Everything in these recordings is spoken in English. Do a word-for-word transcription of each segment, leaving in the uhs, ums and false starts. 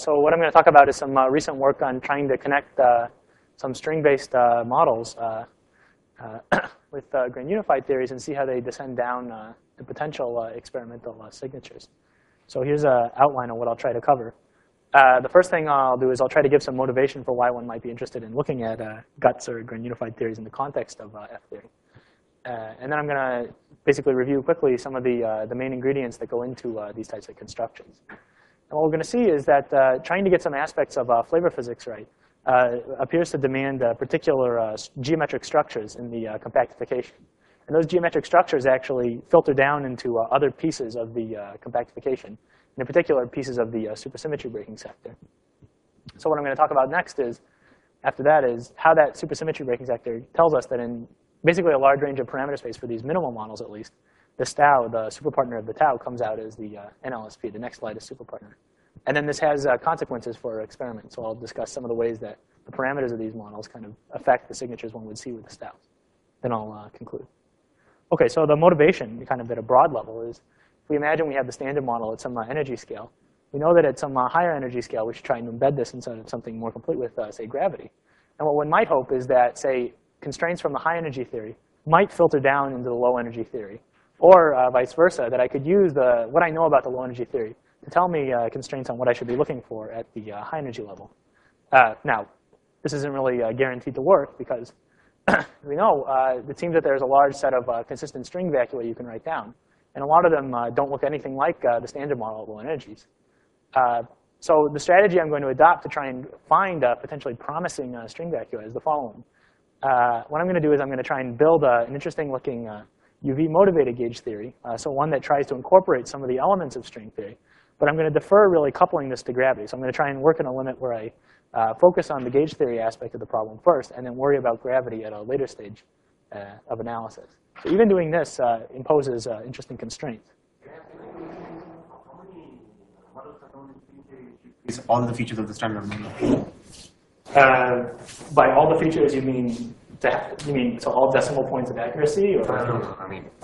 so what I'm going to talk about is some uh, recent work on trying to connect uh, some string-based uh, models uh, uh, with uh, grand unified theories and see how they descend down uh, to potential uh, experimental uh, signatures. So here's an outline of what I'll try to cover. Uh, the first thing I'll do is I'll try to give some motivation for why one might be interested in looking at uh, guts or grand unified theories in the context of uh, F theory. Uh, and then I'm going to basically review quickly some of the, uh, the main ingredients that go into uh, these types of constructions. And what we're going to see is that uh, trying to get some aspects of uh, flavor physics right uh, appears to demand uh, particular uh, geometric structures in the uh, compactification. And those geometric structures actually filter down into uh, other pieces of the uh, compactification, and in particular pieces of the uh, supersymmetry breaking sector. So what I'm going to talk about next is, after that, is how that supersymmetry breaking sector tells us that in basically a large range of parameter space for these minimal models at least, this tau, the superpartner of the tau, comes out as the uh, N L S P, the next lightest superpartner. And then this has uh, consequences for experiments. So I'll discuss some of the ways that the parameters of these models kind of affect the signatures one would see with the tau. Then I'll uh, conclude. OK, so the motivation, kind of at a broad level, is if we imagine we have the standard model at some uh, energy scale, we know that at some uh, higher energy scale, we should try and embed this inside of something more complete with, uh, say, gravity. And what one might hope is that, say, constraints from the high energy theory might filter down into the low energy theory, or uh, vice versa, that I could use the, what I know about the low energy theory to tell me uh, constraints on what I should be looking for at the uh, high energy level. Uh, now, this isn't really uh, guaranteed to work because we know uh, it seems that there's a large set of uh, consistent string vacua you can write down. And a lot of them uh, don't look anything like uh, the standard model at low energies. Uh, so the strategy I'm going to adopt to try and find uh, potentially promising uh, string vacua is the following. Uh, what I'm going to do is I'm going to try and build uh, an interesting looking uh, U V-motivated gauge theory, uh, so one that tries to incorporate some of the elements of string theory. But I'm going to defer really coupling this to gravity. So I'm going to try and work in a limit where I uh, focus on the gauge theory aspect of the problem first, and then worry about gravity at a later stage uh, of analysis. So even doing this uh, imposes uh, interesting constraints. Is all the features of the standard model? Uh, by all the features, you mean you mean so all decimal points of accuracy, or? No, no, no, I mean.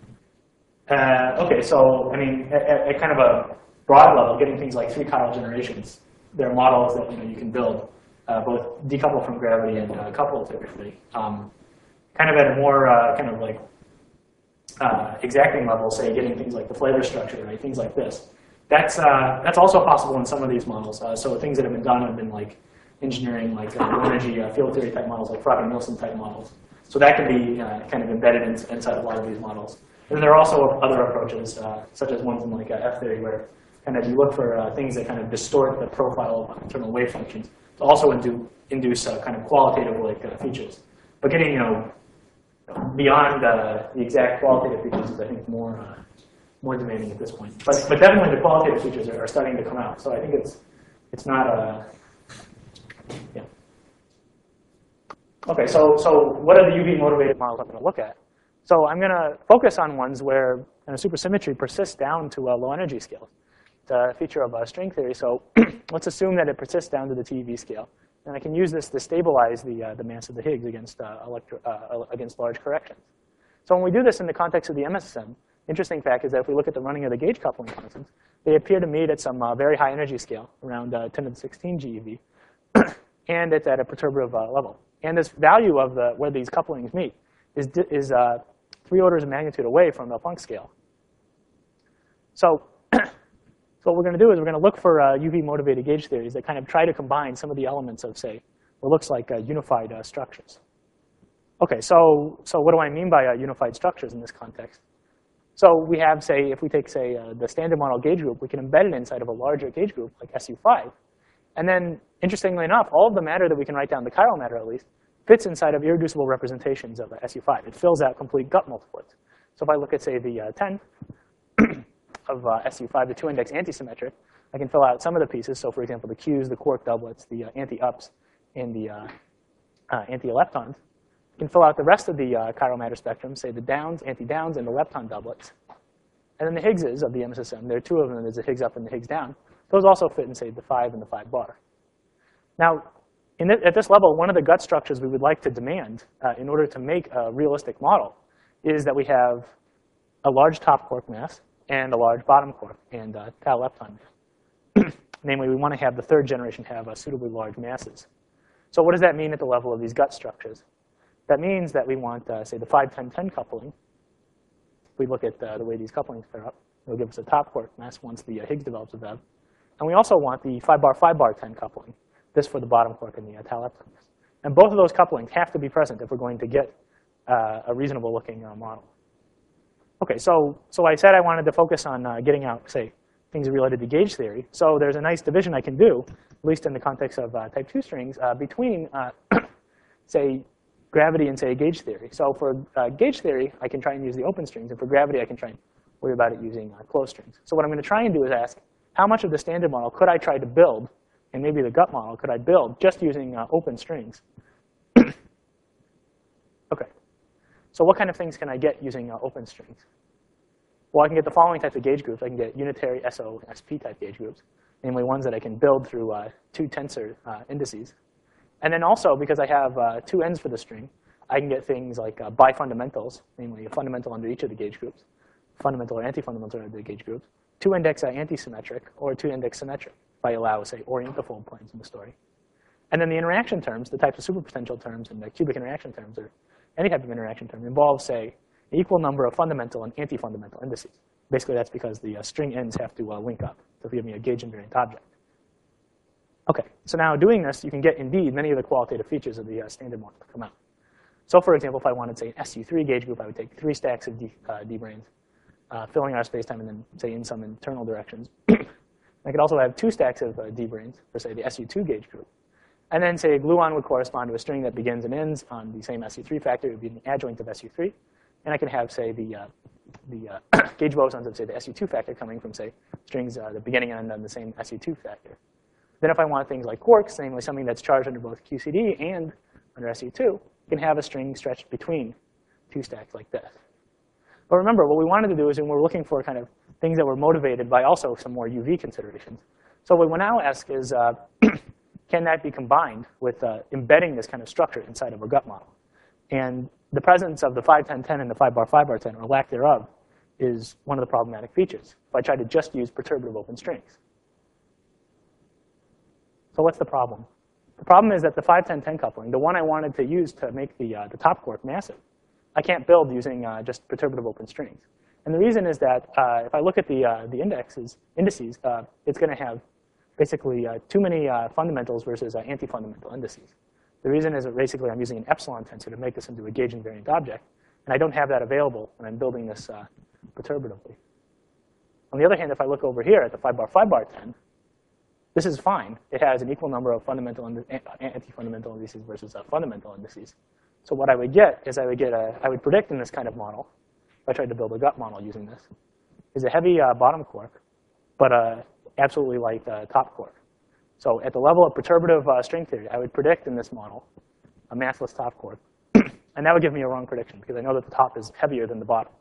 Uh, okay, so I mean, at, at kind of a broad level, getting things like three chiral generations, there are models that you know you can build, uh, both decoupled from gravity and uh, coupled to gravity. Um, kind of at a more uh, kind of like uh, exacting level, say getting things like the flavor structure, right? Things like this. That's uh, that's also possible in some of these models. Uh, so things that have been done have been like engineering, like uh, low energy uh, field theory type models, like Frege-Nielsen type models. So that can be uh, kind of embedded in, inside a lot of these models. And then there are also other approaches, uh, such as ones in like uh, F theory, where kind of you look for uh, things that kind of distort the profile of internal wave functions to also indu induce uh, kind of qualitative like uh, features. But getting you know beyond uh, the exact qualitative features is I think more uh, more demanding at this point. But but definitely the qualitative features are, are starting to come out. So I think it's it's not a yeah. Okay, so so what are the U V motivated models I'm going to look at? So I'm going to focus on ones where kind of supersymmetry persists down to uh, low energy scales. It's a feature of uh, string theory. So let's assume that it persists down to the T E V scale, and I can use this to stabilize the uh, the mass of the Higgs against uh, electro, uh, against large corrections. So when we do this in the context of the M S S M, interesting fact is that if we look at the running of the gauge coupling constants, they appear to meet at some uh, very high energy scale, around uh, ten to the sixteen G E V, and it's at a perturbative uh, level. And this value of the where these couplings meet is is uh, three orders of magnitude away from the Planck scale. So, so what we're going to do is we're going to look for uh, U V-motivated gauge theories that kind of try to combine some of the elements of, say, what looks like uh, unified uh, structures. OK, so so what do I mean by uh, unified structures in this context? So we have, say, if we take, say, uh, the standard model gauge group, we can embed it inside of a larger gauge group, like S U five. And then, interestingly enough, all of the matter that we can write down, the chiral matter at least, fits inside of irreducible representations of uh, S U five. It fills out complete gut multiplets. So if I look at, say, the uh, ten of uh, S U five, the two-index antisymmetric, I can fill out some of the pieces. So for example, the Qs, the quark doublets, the uh, anti-ups, and the uh, uh, anti-leptons. I can fill out the rest of the uh, chiral matter spectrum, say the downs, anti-downs, and the lepton doublets. And then the Higgses of the M S S M, there are two of them. There's the Higgs up and the Higgs down. Those also fit in, say, the five and the five bar. Now, in th at this level, one of the gut structures we would like to demand uh, in order to make a realistic model is that we have a large top quark mass and a large bottom quark and uh, tau lepton mass. Namely, we want to have the third generation have uh, suitably large masses. So what does that mean at the level of these gut structures? That means that we want, uh, say, the five ten ten coupling. If we look at uh, the way these couplings pair up, it'll give us a top quark mass once the uh, Higgs develops a V E B. And we also want the five bar five bar ten coupling, this for the bottom quark and the uh, tau lepton mass. And both of those couplings have to be present if we're going to get uh, a reasonable looking uh, model. OK, so, so I said I wanted to focus on uh, getting out, say, things related to gauge theory. So there's a nice division I can do, at least in the context of uh, type two strings, uh, between, uh, say, gravity and, say, gauge theory. So for uh, gauge theory, I can try and use the open strings. And for gravity, I can try and worry about it using uh, closed strings. So what I'm going to try and do is ask, how much of the standard model could I try to build, and maybe the gut model could I build just using uh, open strings? OK. So what kind of things can I get using uh, open strings? Well, I can get the following types of gauge groups. I can get unitary S O and S P type gauge groups, namely ones that I can build through uh, two tensor uh, indices. And then also, because I have uh, two ends for the string, I can get things like uh, bifundamentals, namely a fundamental under each of the gauge groups, fundamental or anti-fundamental under the gauge groups, two index uh, anti-symmetric, or two index symmetric, if I allow, say, orientafold planes in the story. And then the interaction terms, the types of superpotential terms and the cubic interaction terms, or any type of interaction term, involve, say, an equal number of fundamental and anti-fundamental indices. Basically, that's because the uh, string ends have to uh, link up to give me a gauge invariant object. OK, so now doing this, you can get, indeed, many of the qualitative features of the uh, standard model to come out. So for example, if I wanted, say, an S U three gauge group, I would take three stacks of D, uh, D branes, uh, filling our spacetime, and then, say, in some internal directions. I could also have two stacks of uh, D branes for, say, the S U two gauge group. And then, say, a gluon would correspond to a string that begins and ends on the same S U three factor. It would be an adjoint of S U three. And I can have, say, the, uh, the uh, gauge bosons of, say, the S U two factor coming from, say, strings uh, the beginning and end on the same S U two factor. Then if I want things like quarks, namely something that's charged under both Q C D and under S U two, I can have a string stretched between two stacks like this. But remember, what we wanted to do is when we were looking for kind of things that were motivated by also some more U V considerations. So what we now ask is, uh, can that be combined with uh, embedding this kind of structure inside of a gut model? And the presence of the five ten ten and the five bar five bar ten, or lack thereof, is one of the problematic features if I try to just use perturbative open strings. So what's the problem? The problem is that the five ten ten coupling, the one I wanted to use to make the, uh, the top quark massive, I can't build using uh, just perturbative open strings. And the reason is that uh, if I look at the, uh, the indexes, indices, uh, it's going to have basically uh, too many uh, fundamentals versus uh, anti-fundamental indices. The reason is that basically I'm using an epsilon tensor to make this into a gauge invariant object. And I don't have that available when I'm building this uh, perturbatively. On the other hand, if I look over here at the five bar five bar ten, this is fine. It has an equal number of fundamental and anti-fundamental indices versus uh, fundamental indices. So what I would get is I would get a, I would predict in this kind of model, if I tried to build a gut model using this, is a heavy uh, bottom quark, but uh, absolutely light uh, top quark. So at the level of perturbative uh, string theory, I would predict in this model a massless top quark. And that would give me a wrong prediction, because I know that the top is heavier than the bottom.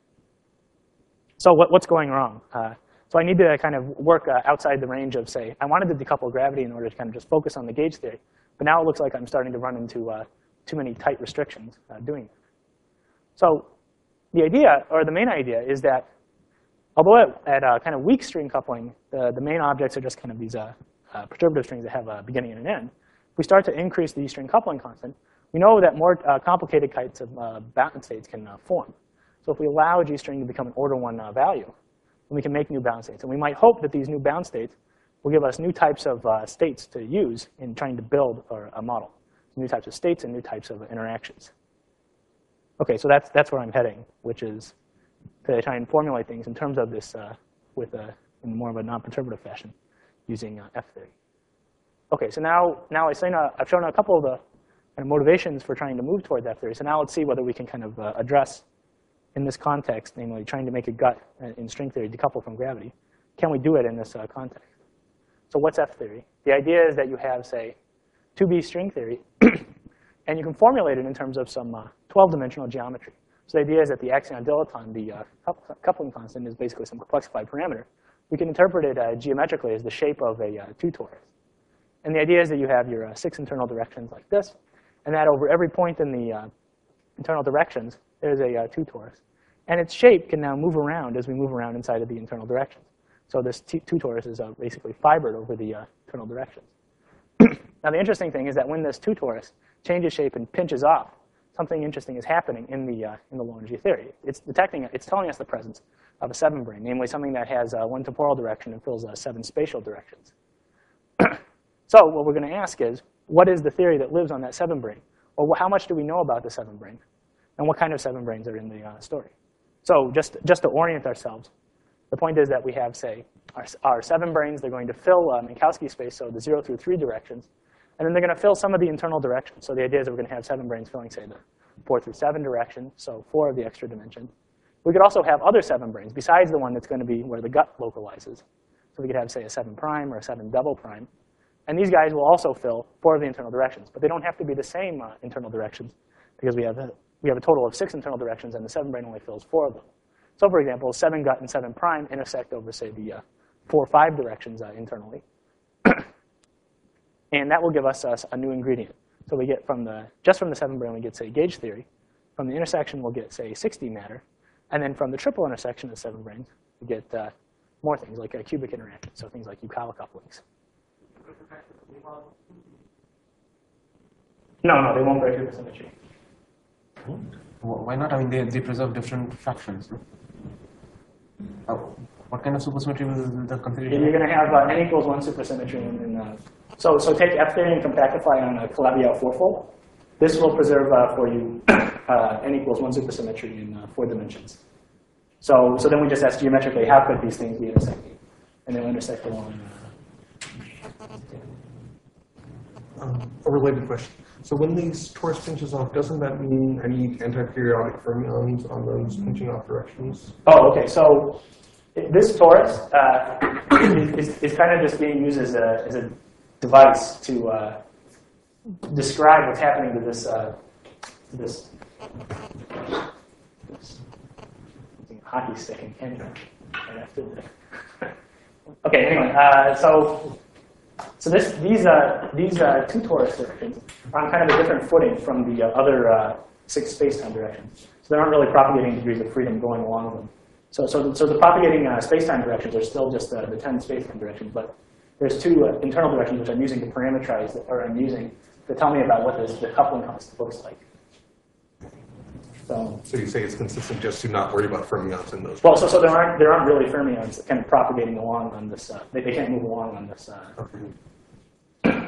So what, what's going wrong? Uh, so I need to kind of work uh, outside the range of, say, I wanted to decouple gravity in order to kind of just focus on the gauge theory. But now it looks like I'm starting to run into uh, too many tight restrictions uh, doing that. So the idea, or the main idea, is that although at, at uh, kind of weak string coupling, the, the main objects are just kind of these uh, uh, perturbative strings that have a beginning and an end. If we start to increase the string coupling constant, we know that more uh, complicated kinds of uh, bound states can uh, form. So if we allow G string to become an order one uh, value, then we can make new bound states. And we might hope that these new bound states will give us new types of uh, states to use in trying to build or, a model. New types of states and new types of interactions. OK, so that's, that's where I'm heading, which is to try and formulate things in terms of this uh, with a, in more of a non-perturbative fashion using uh, F theory. OK, so now, now I've, seen a, I've shown a couple of the kind of motivations for trying to move towards F theory. So now let's see whether we can kind of uh, address in this context, namely trying to make a gut in string theory decouple from gravity. Can we do it in this uh, context? So what's F theory? The idea is that you have, say, two B string theory, and you can formulate it in terms of some uh, twelve dimensional geometry. So the idea is that the axion dilaton, the uh, coupling constant, is basically some complexified parameter. We can interpret it uh, geometrically as the shape of a uh, two torus. And the idea is that you have your uh, six internal directions like this, and that over every point in the uh, internal directions, there's a uh, two torus. And its shape can now move around as we move around inside of the internal directions. So this two torus is uh, basically fibered over the uh, internal directions. Now, the interesting thing is that when this two torus changes shape and pinches off, something interesting is happening in the uh, in the low energy theory. It's detecting, it's telling us the presence of a seven brane, namely something that has uh, one temporal direction and fills uh, seven spatial directions. So what we're going to ask is, what is the theory that lives on that seven brane? Or how much do we know about the seven brane? And what kind of seven branes are in the uh, story? So just, just to orient ourselves, the point is that we have, say, our, our seven branes. They're going to fill uh, Minkowski space, so the zero through three directions. And then they're going to fill some of the internal directions. So the idea is that we're going to have seven branes filling, say, the four through seven direction, so four of the extra dimensions. We could also have other seven branes besides the one that's going to be where the gut localizes. So we could have, say, a seven prime or a seven double prime. And these guys will also fill four of the internal directions. But they don't have to be the same uh, internal directions, because we have, a, we have a total of six internal directions, and the seven brane only fills four of them. So for example, seven gut and seven prime intersect over, say, the uh, four five directions uh, internally. And that will give us uh, a new ingredient. So we get from the, just from the seven brane, we get, say, gauge theory. From the intersection, we'll get, say, six D matter. And then from the triple intersection of seven branes, we get uh, more things, like a cubic interaction, so things like Yukawa couplings. No, no, they won't break through the symmetry. Why not? I mean, they, they preserve different fractions. No? Uh, what kind of supersymmetry will the configuration? You're going to have uh, n equals one supersymmetry. In, in, uh, so, so take F theory and compactify on a Calabi-Yau fourfold. This will preserve uh, for you uh, n equals one supersymmetry in uh, four dimensions. So, so then we just ask geometrically, how could these things be intersecting? And they'll intersect along. Uh, Um, a related question. So when these torus pinches off, doesn't that mean I need anti-periodic fermions on those pinching off directions? Oh, okay. So this torus uh, is, is kind of just being used as a, as a device to uh, describe what's happening to this, uh, to this, this hockey stick in Canada. Okay, anyway, uh, so So this, these, uh, these uh, two torus directions are on kind of a different footing from the uh, other uh, six space-time directions. So there aren't really propagating degrees of freedom going along them. So, so, so the propagating uh, space-time directions are still just uh, the ten space-time directions, but there's two uh, internal directions which I'm using to parameterize, or I'm using to tell me about what this, the coupling constant looks like. So, so you say it's consistent just to not worry about fermions in those? Well, so, so there aren't there aren't really fermions kind of propagating along on this. Uh, they, they can't move along on this. Uh, Okay.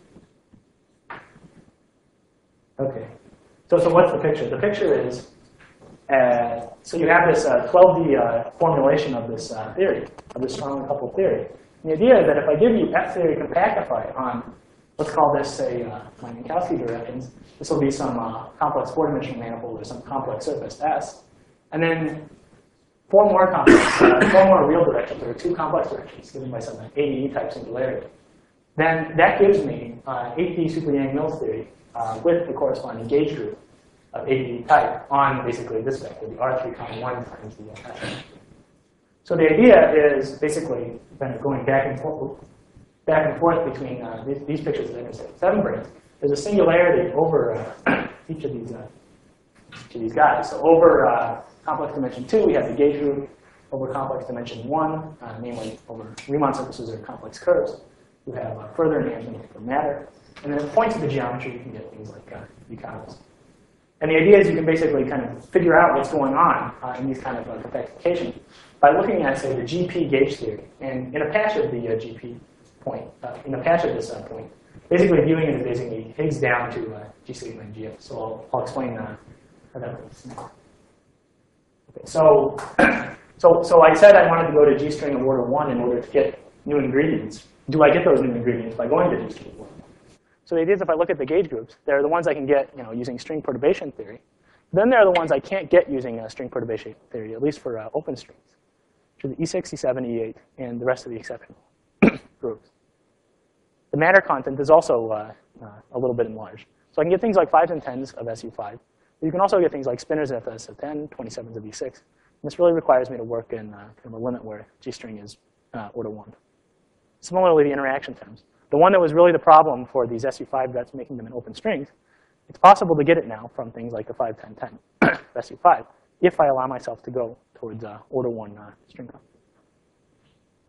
okay. So so what's the picture? The picture is uh, so you have this uh, twelve D uh, formulation of this uh, theory, of this strongly coupled theory. And the idea is that if I give you F theory compactified on, let's call this, say, uh, my Minkowski directions, this will be some uh, complex four-dimensional manifold or some complex surface S. And then four more complex, uh, four more real directions, or two complex directions given by some A D E type singularity. Then that gives me uh, eight D super Yang-Mills theory uh, with the corresponding gauge group of A D E type on basically this vector, the R three comma one times the S. So the idea is basically kind of going back and forth, back and forth between uh, these, these pictures that intersect seven branes. There's a singularity over uh, each of these uh, each of these guys. So over uh, complex dimension two, we have the gauge group. Over complex dimension one, uh, namely over Riemann surfaces or complex curves, you have uh, further enhancement for matter. And then at points of the geometry, you can get things like uh, Yukawas. And the idea is you can basically kind of figure out what's going on uh, in these kind of uh, compactifications by looking at, say, the G P gauge theory. And in a patch of the uh, G P point, uh, in a patch of this uh, point, basically viewing it as basically Higgs down to uh, G sigma and G F. So I'll, I'll explain uh, how that works. Okay, so, so, so I said I wanted to go to G string of order one in order to get new ingredients. Do I get those new ingredients by going to G string of order one? So the idea is if I look at the gauge groups, they're the ones I can get, you know, using string perturbation theory. Then there are the ones I can't get using uh, string perturbation theory, at least for uh, open strings, which are the E six, E seven, E eight, and the rest of the exceptional groups. The matter content is also uh, uh, a little bit enlarged. So I can get things like fives and tens of S U five. But you can also get things like spinors of S U ten, twenty-sevens of E six. And this really requires me to work in uh, kind of a limit where G string is uh, order one. Similarly, the interaction terms. The one that was really the problem for these S U five guts making them in open strings, it's possible to get it now from things like the five, ten, ten of S U five if I allow myself to go towards uh, order one uh, string count.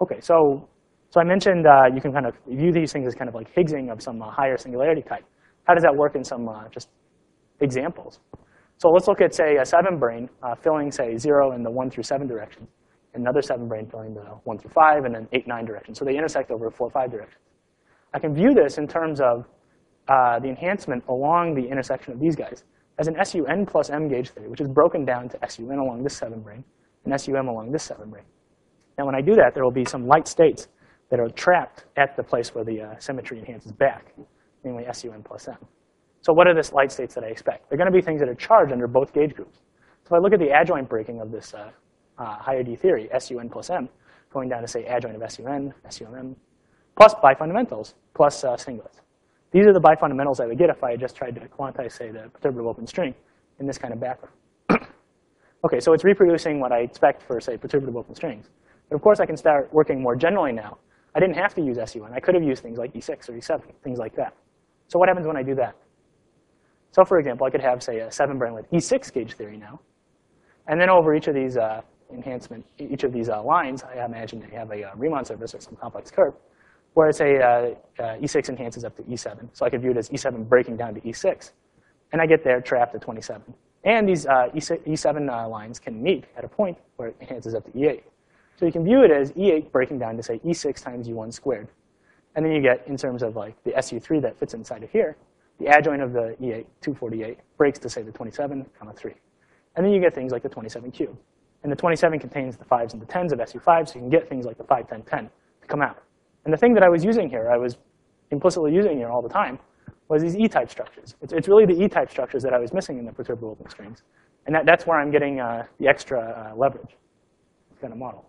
OK, so, so I mentioned uh, you can kind of view these things as kind of like Higgsing of some uh, higher singularity type. How does that work in some uh, just examples? So let's look at, say, a seven brane uh, filling, say, zero in the one through seven direction, another seven brane filling the one through five, and then eight, nine direction. So they intersect over four, five directions. I can view this in terms of uh, the enhancement along the intersection of these guys as an S U N plus M gauge theory, which is broken down to S U N along this seven brane and S U M along this seven brane. Now, when I do that, there will be some light states that are trapped at the place where the uh, symmetry enhances back, namely S U N plus M. So what are the light states that I expect? They're going to be things that are charged under both gauge groups. So if I look at the adjoint breaking of this uh, uh, higher D theory, S U N plus M, going down to, say, adjoint of S U N, S U M, plus bifundamentals, plus uh, singlets. These are the bifundamentals I would get if I had just tried to quantize, say, the perturbative open string in this kind of background. OK, so it's reproducing what I expect for, say, perturbative open strings. But of course, I can start working more generally now. I didn't have to use S U N. I could have used things like E six or E seven, things like that. So what happens when I do that? So for example, I could have, say, a seven brane with E six gauge theory now. And then over each of these uh, enhancement, each of these uh, lines, I imagine they have a uh, Riemann surface or some complex curve, where say uh, uh, E six enhances up to E seven. So I could view it as E seven breaking down to E six. And I get there trapped at twenty-seven. And these uh, E seven uh, lines can meet at a point where it enhances up to E eight. So you can view it as E eight breaking down to, say, E six times U one squared. And then you get, in terms of like the S U three that fits inside of here, the adjoint of the E eight, two forty-eight, breaks to, say, the twenty-seven, comma three. And then you get things like the twenty-seven cube. And the twenty-seven contains the fives and the tens of S U five, so you can get things like the five, ten, ten to come out. And the thing that I was using here, I was implicitly using here all the time, was these E-type structures. It's, it's really the E-type structures that I was missing in the perturbable open strings. And that, that's where I'm getting uh, the extra uh, leverage kind of model.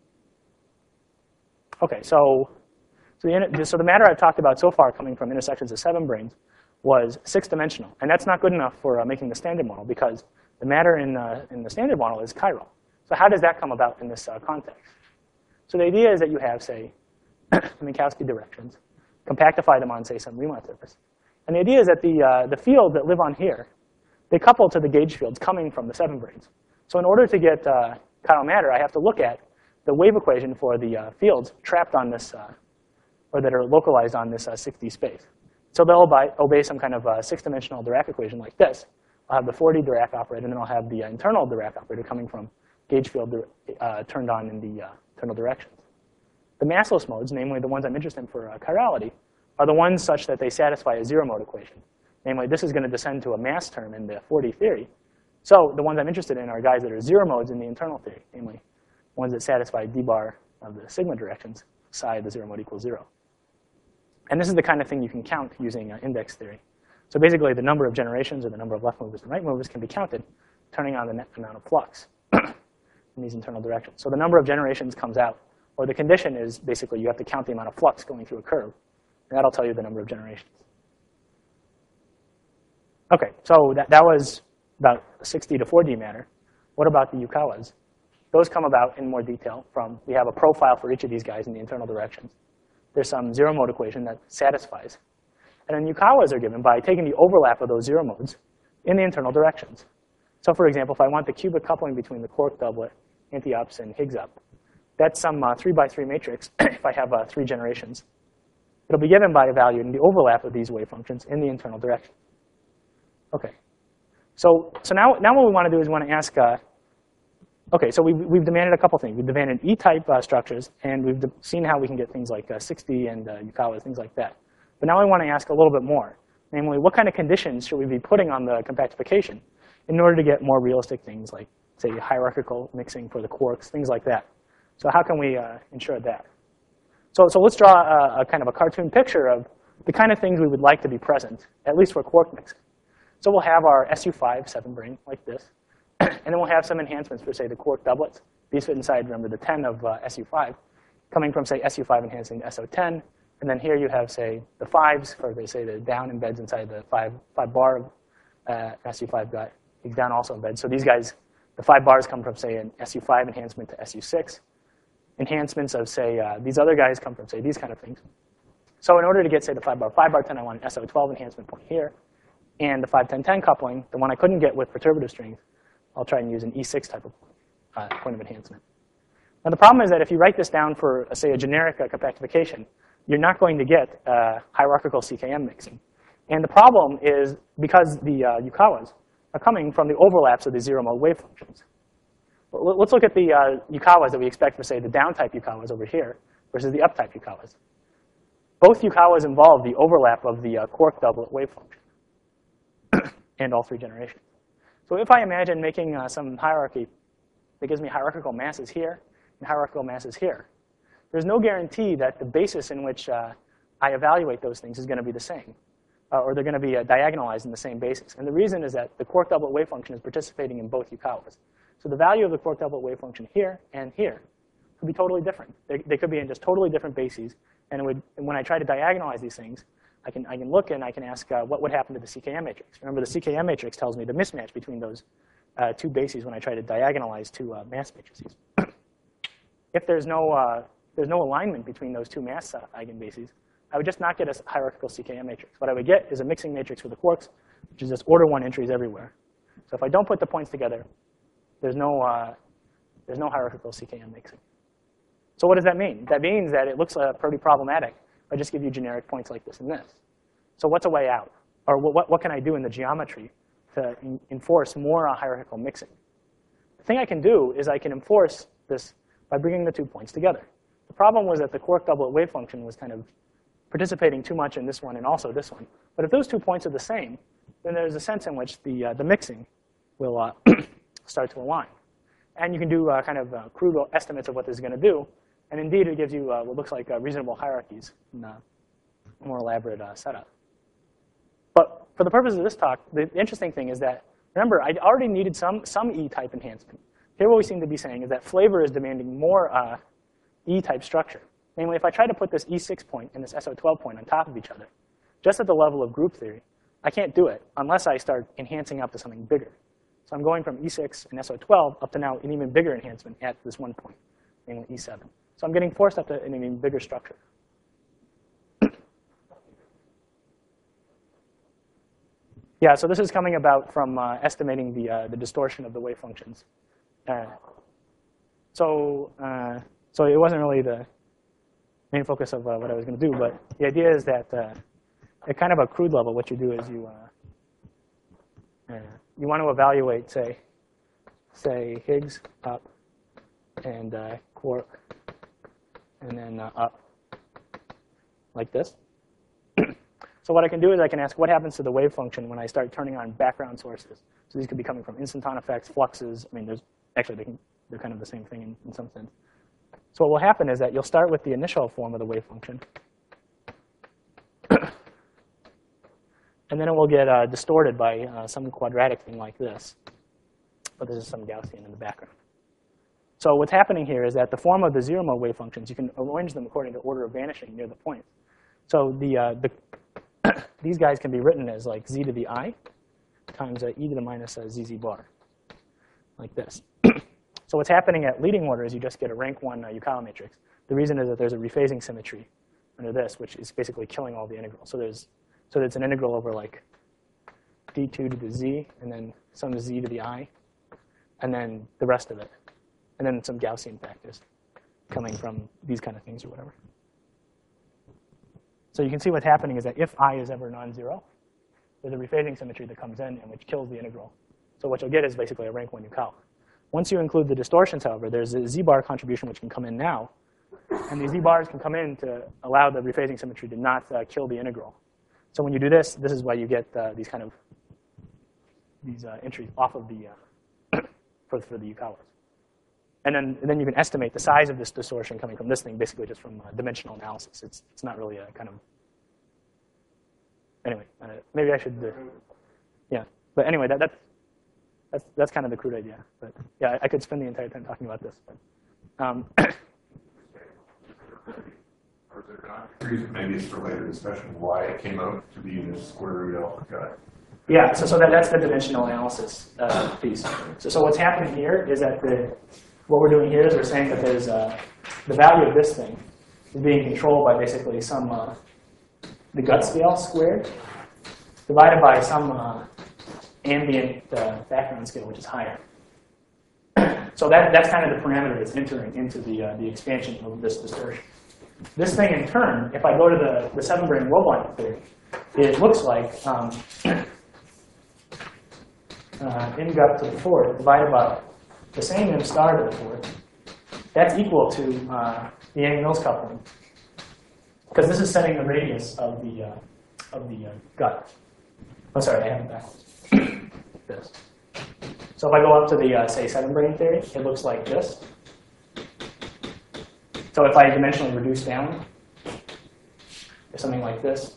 OK, so, so the, so the matter I've talked about so far coming from intersections of seven branes was six-dimensional. And that's not good enough for uh, making the standard model, because the matter in, uh, in the standard model is chiral. So how does that come about in this uh, context? So the idea is that you have, say, the Minkowski directions, compactify them on, say, some Riemann surface. And the idea is that the, uh, the fields that live on here, they couple to the gauge fields coming from the seven branes. So in order to get uh, chiral matter, I have to look at the wave equation for the uh, fields trapped on this, uh, or that are localized on this uh, six D space. So they'll obey, obey some kind of uh, six-dimensional Dirac equation like this. I'll have the four D Dirac operator, and then I'll have the uh, internal Dirac operator coming from gauge field uh, turned on in the uh, internal directions. The massless modes, namely the ones I'm interested in for uh, chirality, are the ones such that they satisfy a zero-mode equation. Namely, this is going to descend to a mass term in the four D theory. So the ones I'm interested in are guys that are zero modes in the internal theory, namely ones that satisfy d bar of the sigma directions, psi of the zero mode equals zero. And this is the kind of thing you can count using uh, index theory. So basically, the number of generations or the number of left movers and right movers can be counted, turning on the net amount of flux in these internal directions. So the number of generations comes out, or the condition is basically you have to count the amount of flux going through a curve. And that'll tell you the number of generations. OK, so that, that was about six D to four D matter. What about the Yukawas? Those come about in more detail from, we have a profile for each of these guys in the internal directions. There's some zero mode equation that satisfies. And then Yukawas are given by taking the overlap of those zero modes in the internal directions. So for example, if I want the cubic coupling between the quark doublet, anti-ops, and Higgs up, that's some uh, three by three matrix if I have uh, three generations. It'll be given by a value in the overlap of these wave functions in the internal direction. OK. So, so now, now what we want to do is we want to ask, uh, OK, so we've, we've demanded a couple things. We've demanded E-type uh, structures, and we've seen how we can get things like uh, six D and uh, Yukawas, things like that. But now we want to ask a little bit more. Namely, what kind of conditions should we be putting on the compactification in order to get more realistic things like, say, hierarchical mixing for the quarks, things like that. So how can we uh, ensure that? So, so let's draw a, a kind of a cartoon picture of the kind of things we would like to be present, at least for quark mixing. So we'll have our S U five seven brane like this. And then we'll have some enhancements for, say, the quark doublets. These fit inside, remember, the ten of uh, S U five, coming from, say, S U five enhancing to S O ten. And then here you have, say, the fives for, they say, the down embeds inside the five, five bar of uh, S U five got down also embeds. So these guys, the five bars come from, say, an S U five enhancement to S U six. Enhancements of, say, uh, these other guys come from, say, these kind of things. So in order to get, say, the five bar, five bar ten, I want an S O twelve enhancement point here. And the five ten ten coupling, the one I couldn't get with perturbative strings, I'll try and use an E six type of uh, point of enhancement. Now, the problem is that if you write this down for, uh, say, a generic uh, compactification, you're not going to get uh, hierarchical C K M mixing. And the problem is because the uh, Yukawas are coming from the overlaps of the zero-mode wave functions. Well, let's look at the uh, Yukawas that we expect for, say, the down-type Yukawas over here versus the up-type Yukawas. Both Yukawas involve the overlap of the uh, quark doublet wave function and all three generations. So if I imagine making uh, some hierarchy that gives me hierarchical masses here and hierarchical masses here, there's no guarantee that the basis in which uh, I evaluate those things is going to be the same, uh, or they're going to be uh, diagonalized in the same basis. And the reason is that the quark doublet wave function is participating in both Yukawas. So the value of the quark doublet wave function here and here could be totally different. They, they could be in just totally different bases. And, it would, and when I try to diagonalize these things, I can, I can look and I can ask uh, what would happen to the C K M matrix. Remember, the C K M matrix tells me the mismatch between those uh, two bases when I try to diagonalize two uh, mass matrices. If there's no, uh, there's no alignment between those two mass uh, eigenbases, I would just not get a hierarchical C K M matrix. What I would get is a mixing matrix for the quarks, which is just order one entries everywhere. So if I don't put the points together, there's no, uh, there's no hierarchical C K M mixing. So what does that mean? That means that it looks uh, pretty problematic if I just give you generic points like this and this. So what's a way out? Or what, what can I do in the geometry to in, enforce more uh, hierarchical mixing? The thing I can do is I can enforce this by bringing the two points together. The problem was that the quark doublet wave function was kind of participating too much in this one and also this one. But if those two points are the same, then there's a sense in which the, uh, the mixing will uh, start to align. And you can do uh, kind of uh, crude estimates of what this is going to do. And indeed, it gives you uh, what looks like uh, reasonable hierarchies in a more elaborate uh, setup. But for the purpose of this talk, the interesting thing is that, remember, I already needed some, some E-type enhancement. Here what we seem to be saying is that flavor is demanding more uh, E-type structure. Namely, if I try to put this E six point and this S O twelve point on top of each other, just at the level of group theory, I can't do it unless I start enhancing up to something bigger. So I'm going from E six and S O twelve up to now an even bigger enhancement at this one point, namely E seven. So I'm getting forced up to an even bigger structure. Yeah, so this is coming about from uh, estimating the, uh, the distortion of the wave functions. Uh, so, uh, so it wasn't really the main focus of uh, what I was going to do, but the idea is that uh, at kind of a crude level, what you do is you uh, uh, you want to evaluate, say, say Higgs up and uh, quark, and then uh, up like this. So what I can do is I can ask what happens to the wave function when I start turning on background sources. So these could be coming from instanton effects, fluxes. I mean, there's actually they can, they're kind of the same thing in, in some sense. So what will happen is that you'll start with the initial form of the wave function, and then it will get uh, distorted by uh, some quadratic thing like this. But this is some Gaussian in the background. So what's happening here is that the form of the zero-mode wave functions, you can arrange them according to order of vanishing near the point. So the, uh, the these guys can be written as like z to the I times uh, e to the minus uh, zz bar, like this. So what's happening at leading order is you just get a rank one uh, Yukawa matrix. The reason is that there's a rephasing symmetry under this, which is basically killing all the integrals. So there's so it's an integral over like d two to the z, and then some z to the I, and then the rest of it, and then some Gaussian factors coming from these kind of things or whatever. So you can see what's happening is that if I is ever non-zero, there's a rephasing symmetry that comes in and which kills the integral. So what you'll get is basically a rank one Yukawa. Once you include the distortions, however, there's a z-bar contribution which can come in now. And these z-bars can come in to allow the rephasing symmetry to not uh, kill the integral. So when you do this, this is why you get uh, these kind of these uh, entries off of the uh, for, for the Yukawas. And then, and then you can estimate the size of this distortion coming from this thing, basically just from uh, dimensional analysis. It's, it's not really a kind of, anyway, uh, maybe I should, uh, yeah. But anyway, that, that's, that's, that's kind of the crude idea. But yeah, I, I could spend the entire time talking about this. But, um, maybe it's for later discussion why it came out to be this square root alpha cut. Yeah, so, so that, that's the dimensional analysis uh, piece. So, so what's happening here is that the, what we're doing here is we're saying that there's uh, the value of this thing is being controlled by basically some, uh, the gut scale squared divided by some uh, ambient uh, background scale, which is higher. So that, that's kind of the parameter that's entering into the, uh, the expansion of this distortion. This thing, in turn, if I go to the, the seven-brane Wobliner theory, it looks like um, uh, m gut to the fourth divided by the same m star to the fourth. That's equal to uh, the Yang-Mills coupling, because this is setting the radius of the uh, of the uh, gut. Oh, sorry, I have it backwards. This. So if I go up to the uh, say seven-brane theory, it looks like this. So if I dimensionally reduce down, it's something like this.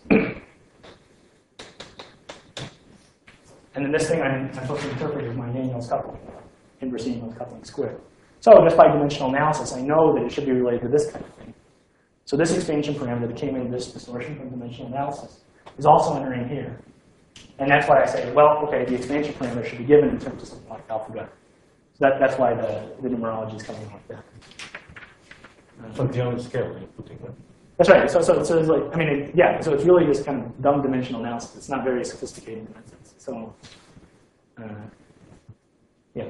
And then this thing I'm, I'm supposed to interpret is my Yang-Mills coupling, inverse Yang-Mills coupling squared. So just by dimensional analysis, I know that it should be related to this kind of thing. So this expansion parameter that came in this distortion from dimensional analysis is also entering here. And that's why I say, well, OK, the expansion parameter should be given in terms of something like alpha gut. So that, that's why the, the numerology is coming like that. So the only scale you're putting that. That's right. So, so, so it's like, I mean, it, yeah. So it's really just kind of dumb dimensional analysis. It's not very sophisticated in that sense. So, uh, yeah.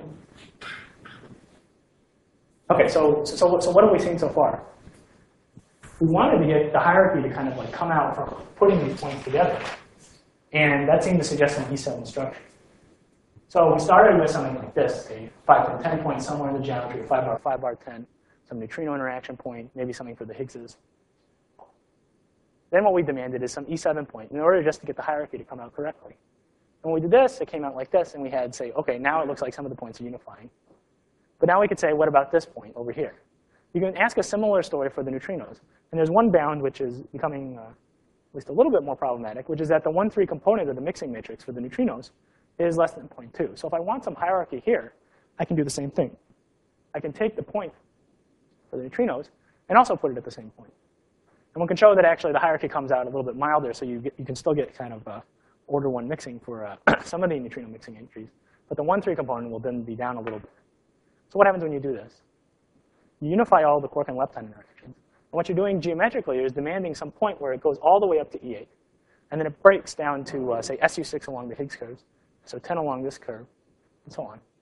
Okay. So, so, so what have we seen so far? We wanted to get the hierarchy to kind of like come out from putting these points together, and that seemed to suggest an E seven structure. So we started with something like this: a five to ten point somewhere in the geometry, five bar, five bar ten. Some neutrino interaction point, maybe something for the Higgses. Then what we demanded is some E seven point in order just to get the hierarchy to come out correctly. And when we did this, it came out like this, and we had say, OK, now it looks like some of the points are unifying. But now we could say, what about this point over here? You can ask a similar story for the neutrinos. And there's one bound which is becoming uh, at least a little bit more problematic, which is that the one three component of the mixing matrix for the neutrinos is less than zero point two. So if I want some hierarchy here, I can do the same thing. I can take the point for the neutrinos and also put it at the same point. And one can show that actually the hierarchy comes out a little bit milder, so you, get, you can still get kind of uh, order one mixing for uh, some of the neutrino mixing entries. But the one three component will then be down a little bit. So what happens when you do this? You unify all the quark and lepton interactions. And what you're doing geometrically is demanding some point where it goes all the way up to E eight. And then it breaks down to, uh, say, S U six along the Higgs curves, so ten along this curve, and so on.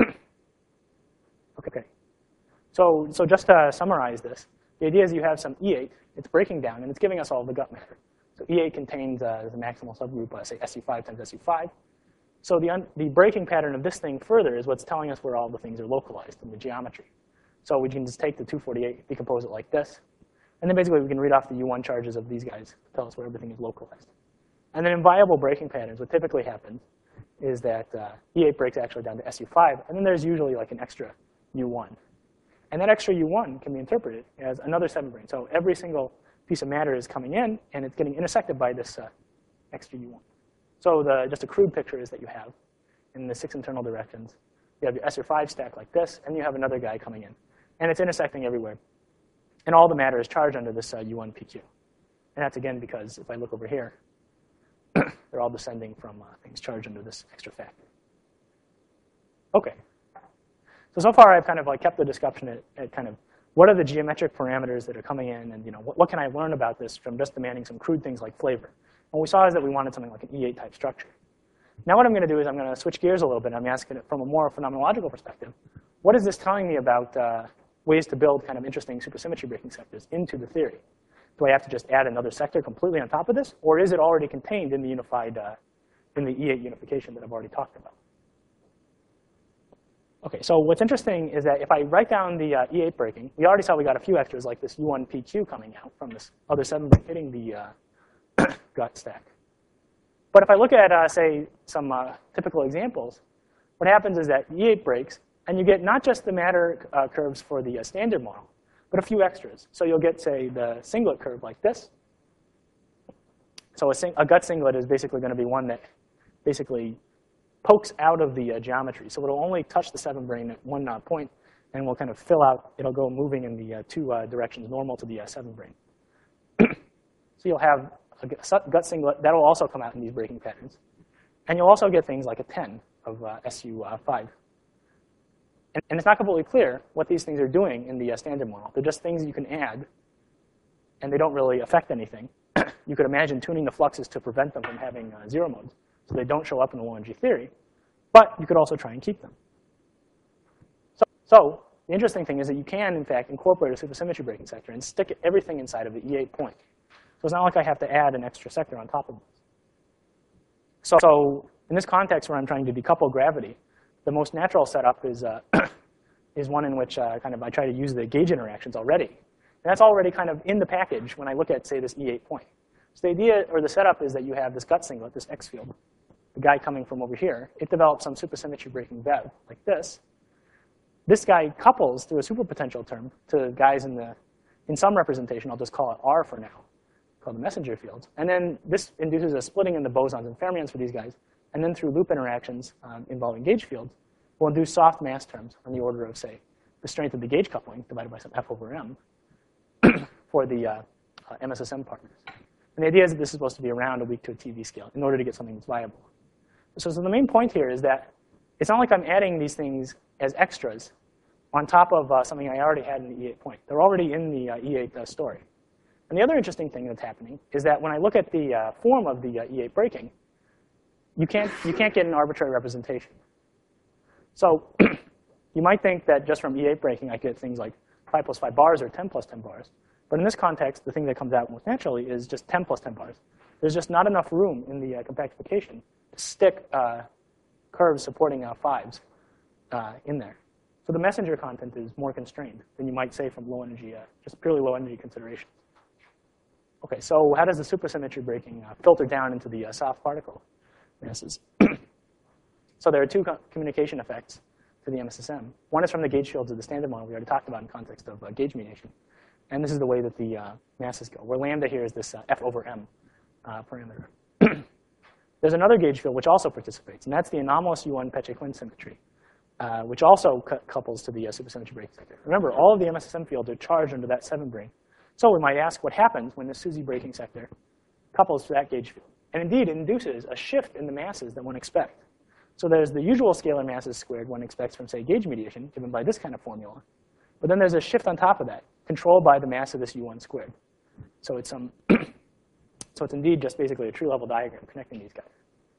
OK. So, so just to summarize this, the idea is you have some E eight. It's breaking down, and it's giving us all the gut matter. So E eight contains uh, the maximal subgroup, uh, say, S U five times S U five. So the, un the breaking pattern of this thing further is what's telling us where all the things are localized in the geometry. So we can just take the two forty-eight, decompose it like this. And then basically we can read off the U one charges of these guys to tell us where everything is localized. And then in viable breaking patterns, what typically happens is that uh, E eight breaks actually down to S U five. And then there's usually like an extra U one. And that extra U one can be interpreted as another seven brane. So every single piece of matter is coming in, and it's getting intersected by this uh, extra U one. So the, just a crude picture is that you have in the six internal directions, you have your S R five stack like this, and you have another guy coming in. And it's intersecting everywhere. And all the matter is charged under this uh, U one P Q. And that's, again, because if I look over here, they're all descending from uh, things charged under this extra factor. OK. So, so far, I've kind of like kept the discussion at, at kind of what are the geometric parameters that are coming in, and you know, what, what can I learn about this from just demanding some crude things like flavor. What we saw is that we wanted something like an E eight type structure. Now what I'm going to do is I'm going to switch gears a little bit. I'm asking it from a more phenomenological perspective. What is this telling me about uh, ways to build kind of interesting supersymmetry breaking sectors into the theory? Do I have to just add another sector completely on top of this, or is it already contained in the unified, uh, in the E eight unification that I've already talked about? OK, so what's interesting is that if I write down the uh, E eight breaking, we already saw we got a few extras like this U one P Q coming out from this other seven break hitting the uh, gut stack. But if I look at, uh, say, some uh, typical examples, what happens is that E eight breaks, and you get not just the matter uh, curves for the uh, standard model, but a few extras. So you'll get, say, the singlet curve like this. So a, sing a gut singlet is basically going to be one that basically pokes out of the uh, geometry. So it'll only touch the seven brane at one uh, point, and will kind of fill out. It'll go moving in the uh, two uh, directions normal to the uh, seven brane. So you'll have a gut singlet. That'll also come out in these breaking patterns. And you'll also get things like a ten of uh, S U five. And, and it's not completely clear what these things are doing in the uh, standard model. They're just things you can add, and they don't really affect anything. You could imagine tuning the fluxes to prevent them from having uh, zero modes, so they don't show up in the one G theory. But you could also try and keep them. So, So the interesting thing is that you can, in fact, incorporate a supersymmetry breaking sector and stick everything inside of the E eight point. So it's not like I have to add an extra sector on top of this. So, so in this context where I'm trying to decouple gravity, the most natural setup is, uh, is one in which uh, kind of I try to use the gauge interactions already. And that's already kind of in the package when I look at, say, this E eight point. So the idea or the setup is that you have this gut singlet, this X field, the guy coming from over here. It develops some supersymmetry breaking V E B like this. This guy couples through a superpotential term to guys in the, in some representation, I'll just call it R for now, called the messenger fields. And then this induces a splitting in the bosons and fermions for these guys. And then through loop interactions um, involving gauge fields, we'll induce soft mass terms on the order of, say, the strength of the gauge coupling divided by some F over M for the uh, uh, M S S M partners. And the idea is that this is supposed to be around a weak to a T V scale in order to get something that's viable. So, so the main point here is that it's not like I'm adding these things as extras on top of uh, something I already had in the E eight point. They're already in the uh, E eight uh, story. And the other interesting thing that's happening is that when I look at the uh, form of the uh, E eight breaking, you can't, you can't get an arbitrary representation. So you might think that just from E eight breaking, I get things like five plus five bars or ten plus ten bars. But in this context, the thing that comes out most naturally is just ten plus ten bars. There's just not enough room in the uh, compactification to stick uh, curves supporting uh, fives uh, in there. So the messenger content is more constrained than you might say from low energy, uh, just purely low energy considerations. OK, so how does the supersymmetry breaking uh, filter down into the uh, soft particle masses? So there are two co communication effects to the M S S M. One is from the gauge fields of the standard model we already talked about in context of uh, gauge mediation. And this is the way that the uh, masses go, where lambda here is this uh, F over M uh, parameter. There's another gauge field which also participates, and that's the anomalous U one Peccei-Quinn symmetry, uh, which also cu couples to the uh, supersymmetry breaking sector. Remember, all of the M S S M fields are charged under that seven brane. So we might ask what happens when the SUSY breaking sector couples to that gauge field. And indeed, it induces a shift in the masses that one expects. So there's the usual scalar masses squared one expects from, say, gauge mediation, given by this kind of formula. But then there's a shift on top of that, controlled by the mass of this U one squared. So it's, um, so it's indeed just basically a true level diagram connecting these guys.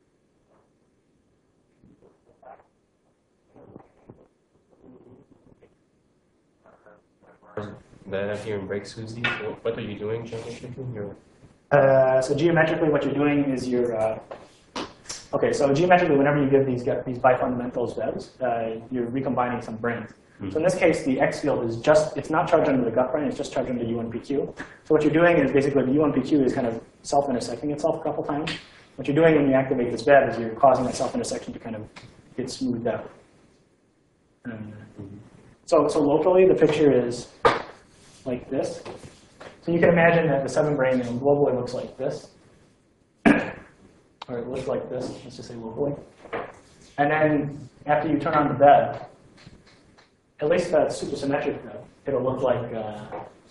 That F here in break SUSY, what are you doing geometrically? You're Uh, so geometrically, what you're doing is you're, uh, OK, so geometrically, whenever you give these, these bifundamentals V E Bs, uh, you're recombining some branes. Mm-hmm. So in this case, the X field is just, it's not charged under the gut brane, it's just charged under U one P Q. So what you're doing is basically the U one P Q is kind of self-intersecting itself a couple times. What you're doing when you activate this V E B is you're causing that self-intersection to kind of get smoothed out. And so, so locally, the picture is like this. So you can imagine that the seven brane you know, globally looks like this. Or it looks like this, let's just say locally. And then after you turn on the V E B, at least that supersymmetric V E B, it'll look like uh,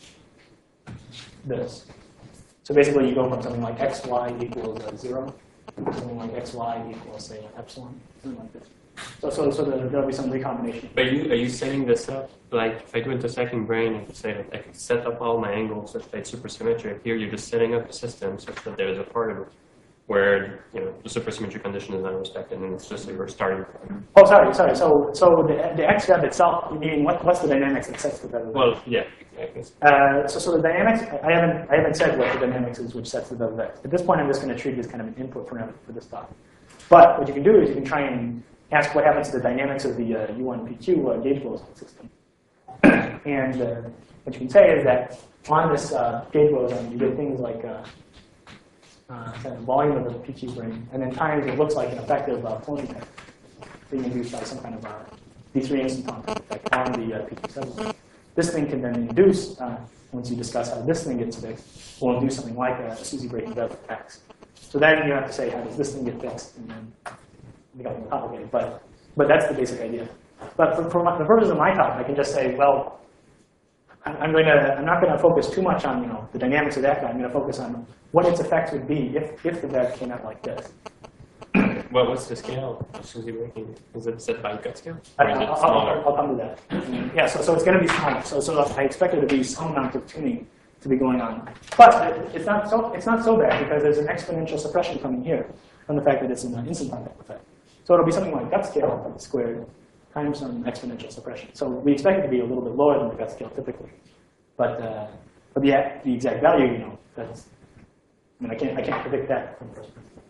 this. So basically, you go from something like xy equals uh, zero to something like xy equals, say, epsilon, something like this. So, so, so there, there'll be some recombination. Are you are you setting this up like if I do intersecting brane, I could say that I could set up all my angles such that it's supersymmetric. Here, you're just setting up a system such that there is a part of it where you know the supersymmetry condition is not respected, and it's just like we're starting from. Oh, sorry, sorry. So, so the the X V E B itself. You mean what, what's the dynamics that sets the V E B? Well, yeah, exactly. Uh, so, so the dynamics. I haven't I haven't said what the dynamics is which sets the V E B. At this point, I'm just going to treat it as kind of an input parameter for this talk. But what you can do is you can try and ask what happens to the dynamics of the uh, U one P Q uh, gauge boson system. And uh, what you can say is that on this uh, gauge boson, you get things like uh, uh, kind of volume of the P Q brane, and then times it looks like an effective uh, Plony effect being induced by some kind of uh, D three instanton effect on the uh, P Q seven. This thing can then induce, uh, once you discuss how this thing gets fixed, will induce something like a, a SUSY breaking V E B X. So then you have to say, how does this thing get fixed? And then it becomes more complicated, but but that's the basic idea. But for, for my, the purposes of my talk, I can just say, well, I'm, I'm going to I'm not going to focus too much on you know the dynamics of that guy. I'm going to focus on what its effects would be if if the V E B came out like this. Well, what's the scale of SUSY breaking? Is it set by gut scale? I, Or is it I'll, smaller? I'll, I'll come to that. Yeah, so so it's going to be smaller. So so I expect there to be some amount of tuning to be going on, but it, it's not so it's not so bad because there's an exponential suppression coming here from the fact that it's an instant contact effect. So it'll be something like gut scale squared times some exponential suppression. So we expect it to be a little bit lower than the gut scale typically. But, uh, but the, the exact value, you know, that's, I mean, I can't, I can't predict that from the first principle.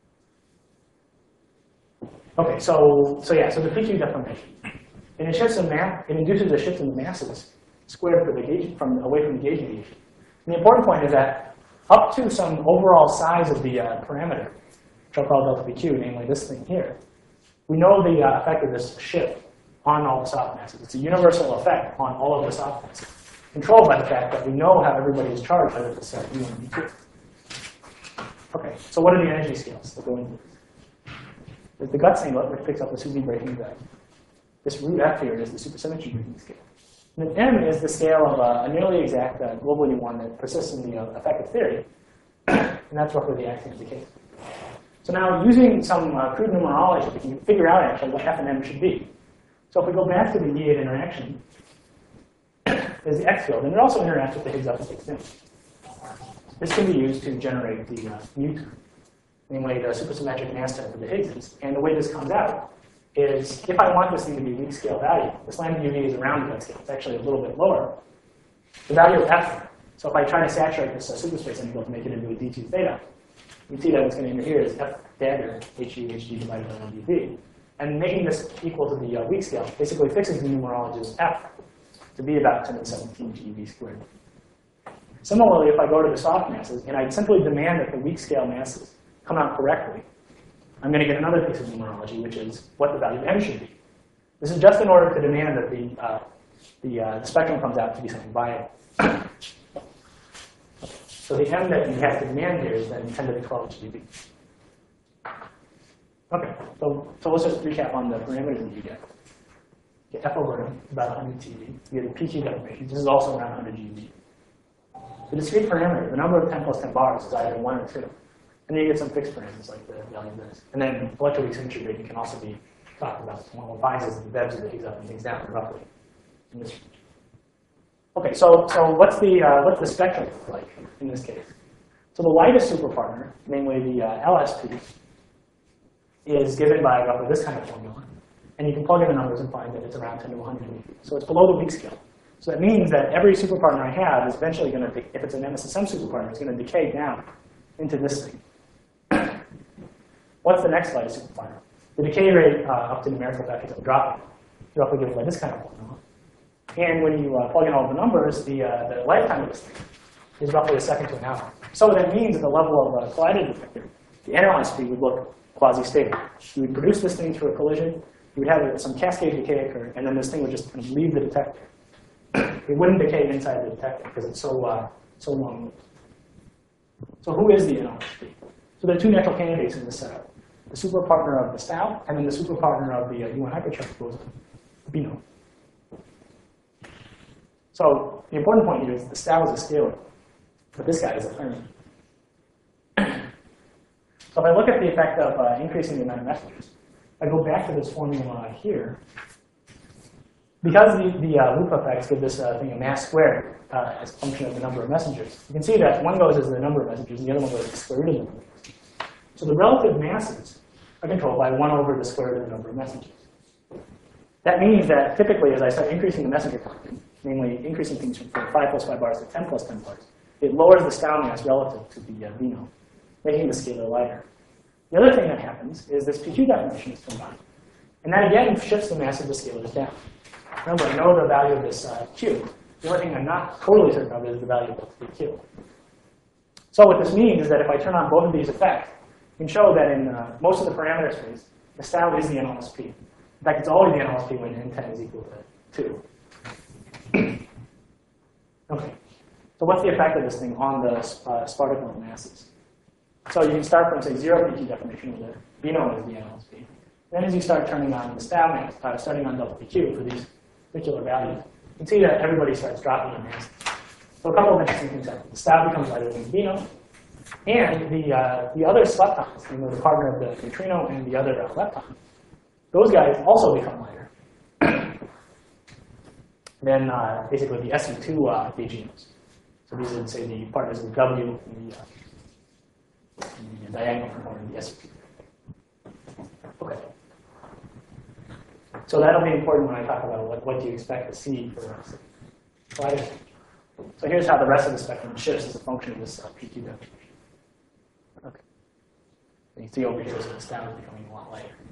Okay, so, so yeah, so the P Q deformation. And it shifts in mass, it induces a shift in the masses squared for the gauge, from away from the gauge deviation. And the important point is that up to some overall size of the uh, parameter, which I'll call delta P Q, namely this thing here, we know the uh, effect of this shift on all the soft masses. It's a universal effect on all of the soft masses, controlled by the fact that we know how everybody is charged under this uh, U and B Q. Okay, so what are the energy scales that go into this? There's the gut singlet, which picks up the SUSY breaking value. This root F here is the supersymmetry breaking scale. And then M is the scale of uh, a nearly exact uh, global U one that persists in the uh, effective theory. And that's roughly the axiom of decay. So now, using some uh, crude numerology, we can figure out actually what F and M should be. So if we go back to the E eight interaction, there's the X field, and it also interacts with the Higgs up and Higgs down. This can be used to generate the uh, mu term, namely the supersymmetric mass term for the Higgses. And the way this comes out is, if I want this thing to be weak scale value, this lambda U V is around the gut scale. It's actually a little bit lower. The value of F, so if I try to saturate this uh, superspace integral to make it into a D two theta, you see that what's going to interfere is F dagger, H U H G divided by one D V. And making this equal to the uh, weak scale basically fixes the numerologist F to be about ten to the seventeen G E V squared. Similarly, if I go to the soft masses, and I simply demand that the weak scale masses come out correctly, I'm going to get another piece of numerology, which is what the value of M should be. This is just in order to demand that the, uh, the, uh, the spectrum comes out to be something viable. So the M that you have to demand here is then ten to the twelve G E V. Okay, so, so let's just recap on the parameters that you get. You get F over M, about one hundred T V. You get the P Q deformation. This is also around one hundred G E V. The discrete parameter, the number of ten plus ten bars, is either one or two. And then you get some fixed parameters like the value of this. And then electroweak symmetry rating can also be talked about. One advises the bevs of the Higgs up and Higgs down roughly. In this range. Okay, so so what's the uh, what's the spectrum look like in this case? So the lightest superpartner, namely the uh, L S P, is given by roughly this kind of formula. And you can plug in the numbers and find that it's around ten to one hundred. So it's below the weak scale. So that means that every superpartner I have is eventually going to, if it's an M S S M superpartner, it's going to decay down into this thing. What's the next lightest superpartner? The decay rate uh, up to numerical factors of dropping, roughly given by this kind of formula. And when you uh, plug in all the numbers, the, uh, the lifetime of this thing is roughly a second to an hour. So what that means at the level of uh, collider detector, the N L S P would look quasi-stable. You would produce this thing through a collision, you would have some cascade decay occur, and then this thing would just kind of leave the detector. It wouldn't decay inside the detector because it's so, uh, so long. So who is the N L S P? So there are two natural candidates in this setup. The superpartner of the Stau, and then the superpartner of the uh, U one hypercharge boson, Bino. So the important point here is the Stau is a scalar, but this guy is a Fermi. So if I look at the effect of uh, increasing the amount of messengers, I go back to this formula here. Because the, the uh, loop effects give this uh, thing a mass squared uh, as a function of the number of messengers, you can see that one goes as the number of messengers, and the other one goes as the square root of the number of messengers. So the relative masses are controlled by one over the square root of the number of messengers. That means that typically, as I start increasing the messenger quantity, namely increasing things from five plus five bars to ten plus ten bars, it lowers the Stau mass relative to the uh, Bino, making the scalar lighter. The other thing that happens is this P Q definition is combined. And that again shifts the mass of the scalars down. Remember, I know the value of this uh, Q. The only thing I'm not totally certain of is the value of the Q. So what this means is that if I turn on both of these effects, you can show that in uh, most of the parameter space, the Stau is the N L S P. In fact, it's always the N L S P when N ten is equal to two. Okay. So what's the effect of this thing on the uh, sparticle masses? So you can start from, say, zero P Q definition, where the Bino is the N L S P. Then as you start turning on the Stau mass, uh, starting on delta P Q for these particular values, you can see that everybody starts dropping in mass. So a couple of interesting things happen. The Stau becomes lighter than the Bino, and the, uh, the other leptons, you know, the partner of the neutrino and the other uh, lepton, those guys also become lighter. Then uh, basically the S U two uh, D G Ms. So these are, say, the partners of W and the, uh, and the diagonal component of the S U two. Okay. So that'll be important when I talk about what, what do you expect to see for us. Sliders. So here's how the rest of the spectrum shifts as a function of this uh, P Q W. Okay. You can see over here, so the stat is becoming a lot lighter.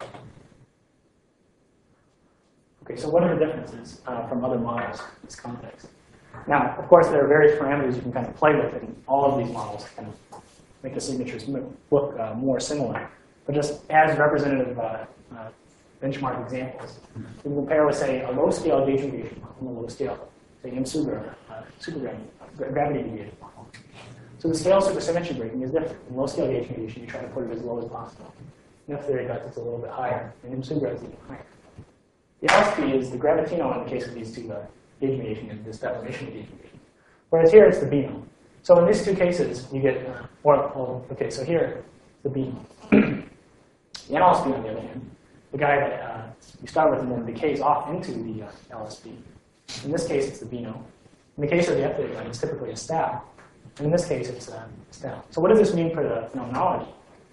Okay, so what are the differences uh, from other models in this context? Now, of course, there are various parameters you can kind of play with in all of these models to kind of make the signatures look uh, more similar. But just as representative uh, uh, benchmark examples, we can compare with, say, a low-scale gauge deviation model and a low-scale, say, M-SUGRA, uh, supergravity deviated model. So the scale supersymmetry breaking is different. In low-scale gauge deviation, you try to put it as low as possible. In F-theory guts, it's a little bit higher. And M-SUGRA is even higher. The L S P is the gravitino in the case of these two uh, gauge mediation and this deformation gauge mediation. Whereas here it's the BINO. So in these two cases, you get, uh, or, well, okay, so here, the BINO. The N L S P, on the other hand, the guy that uh, you start with and then decays off into the uh, L S P. In this case, it's the BINO. In the case of the F-theory gun, it's typically a stab. And in this case, it's a stab. So what does this mean for the phenomenology?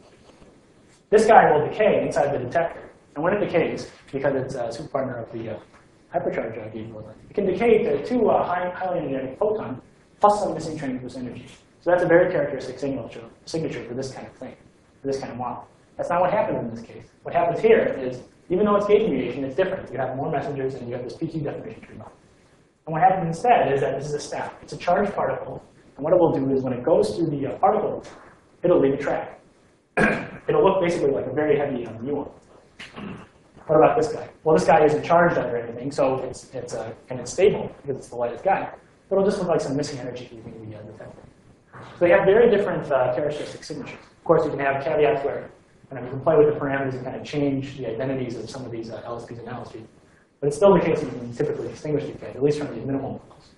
This guy will decay inside the detector. And when it decays, because it's a superpartner of the uh, hypercharge uh, gauge order, it can decay to two uh, high, highly energetic photons plus some missing transverse energy. So that's a very characteristic signature, signature for this kind of thing, for this kind of model. That's not what happens in this case. What happens here is, even though it's gauge mediation, it's different. You have more messengers and you have this P Q deformation tree model. And what happens instead is that this is a stat. It's a charged particle. And what it will do is when it goes through the uh, particle, it'll leave a track. It'll look basically like a very heavy uh, muon. What about this guy? Well, this guy isn't charged under anything, so it's, it's uh, and it's stable because it's the lightest guy. But it'll just look like some missing energy leaving the uh, detector. So they have very different uh, characteristic signatures. Of course, you can have caveats where you, know, you can play with the parameters and kind of change the identities of some of these uh, L S Ps and L S Ps. But it's still the case that you can typically distinguish these guys, at least from these minimal models.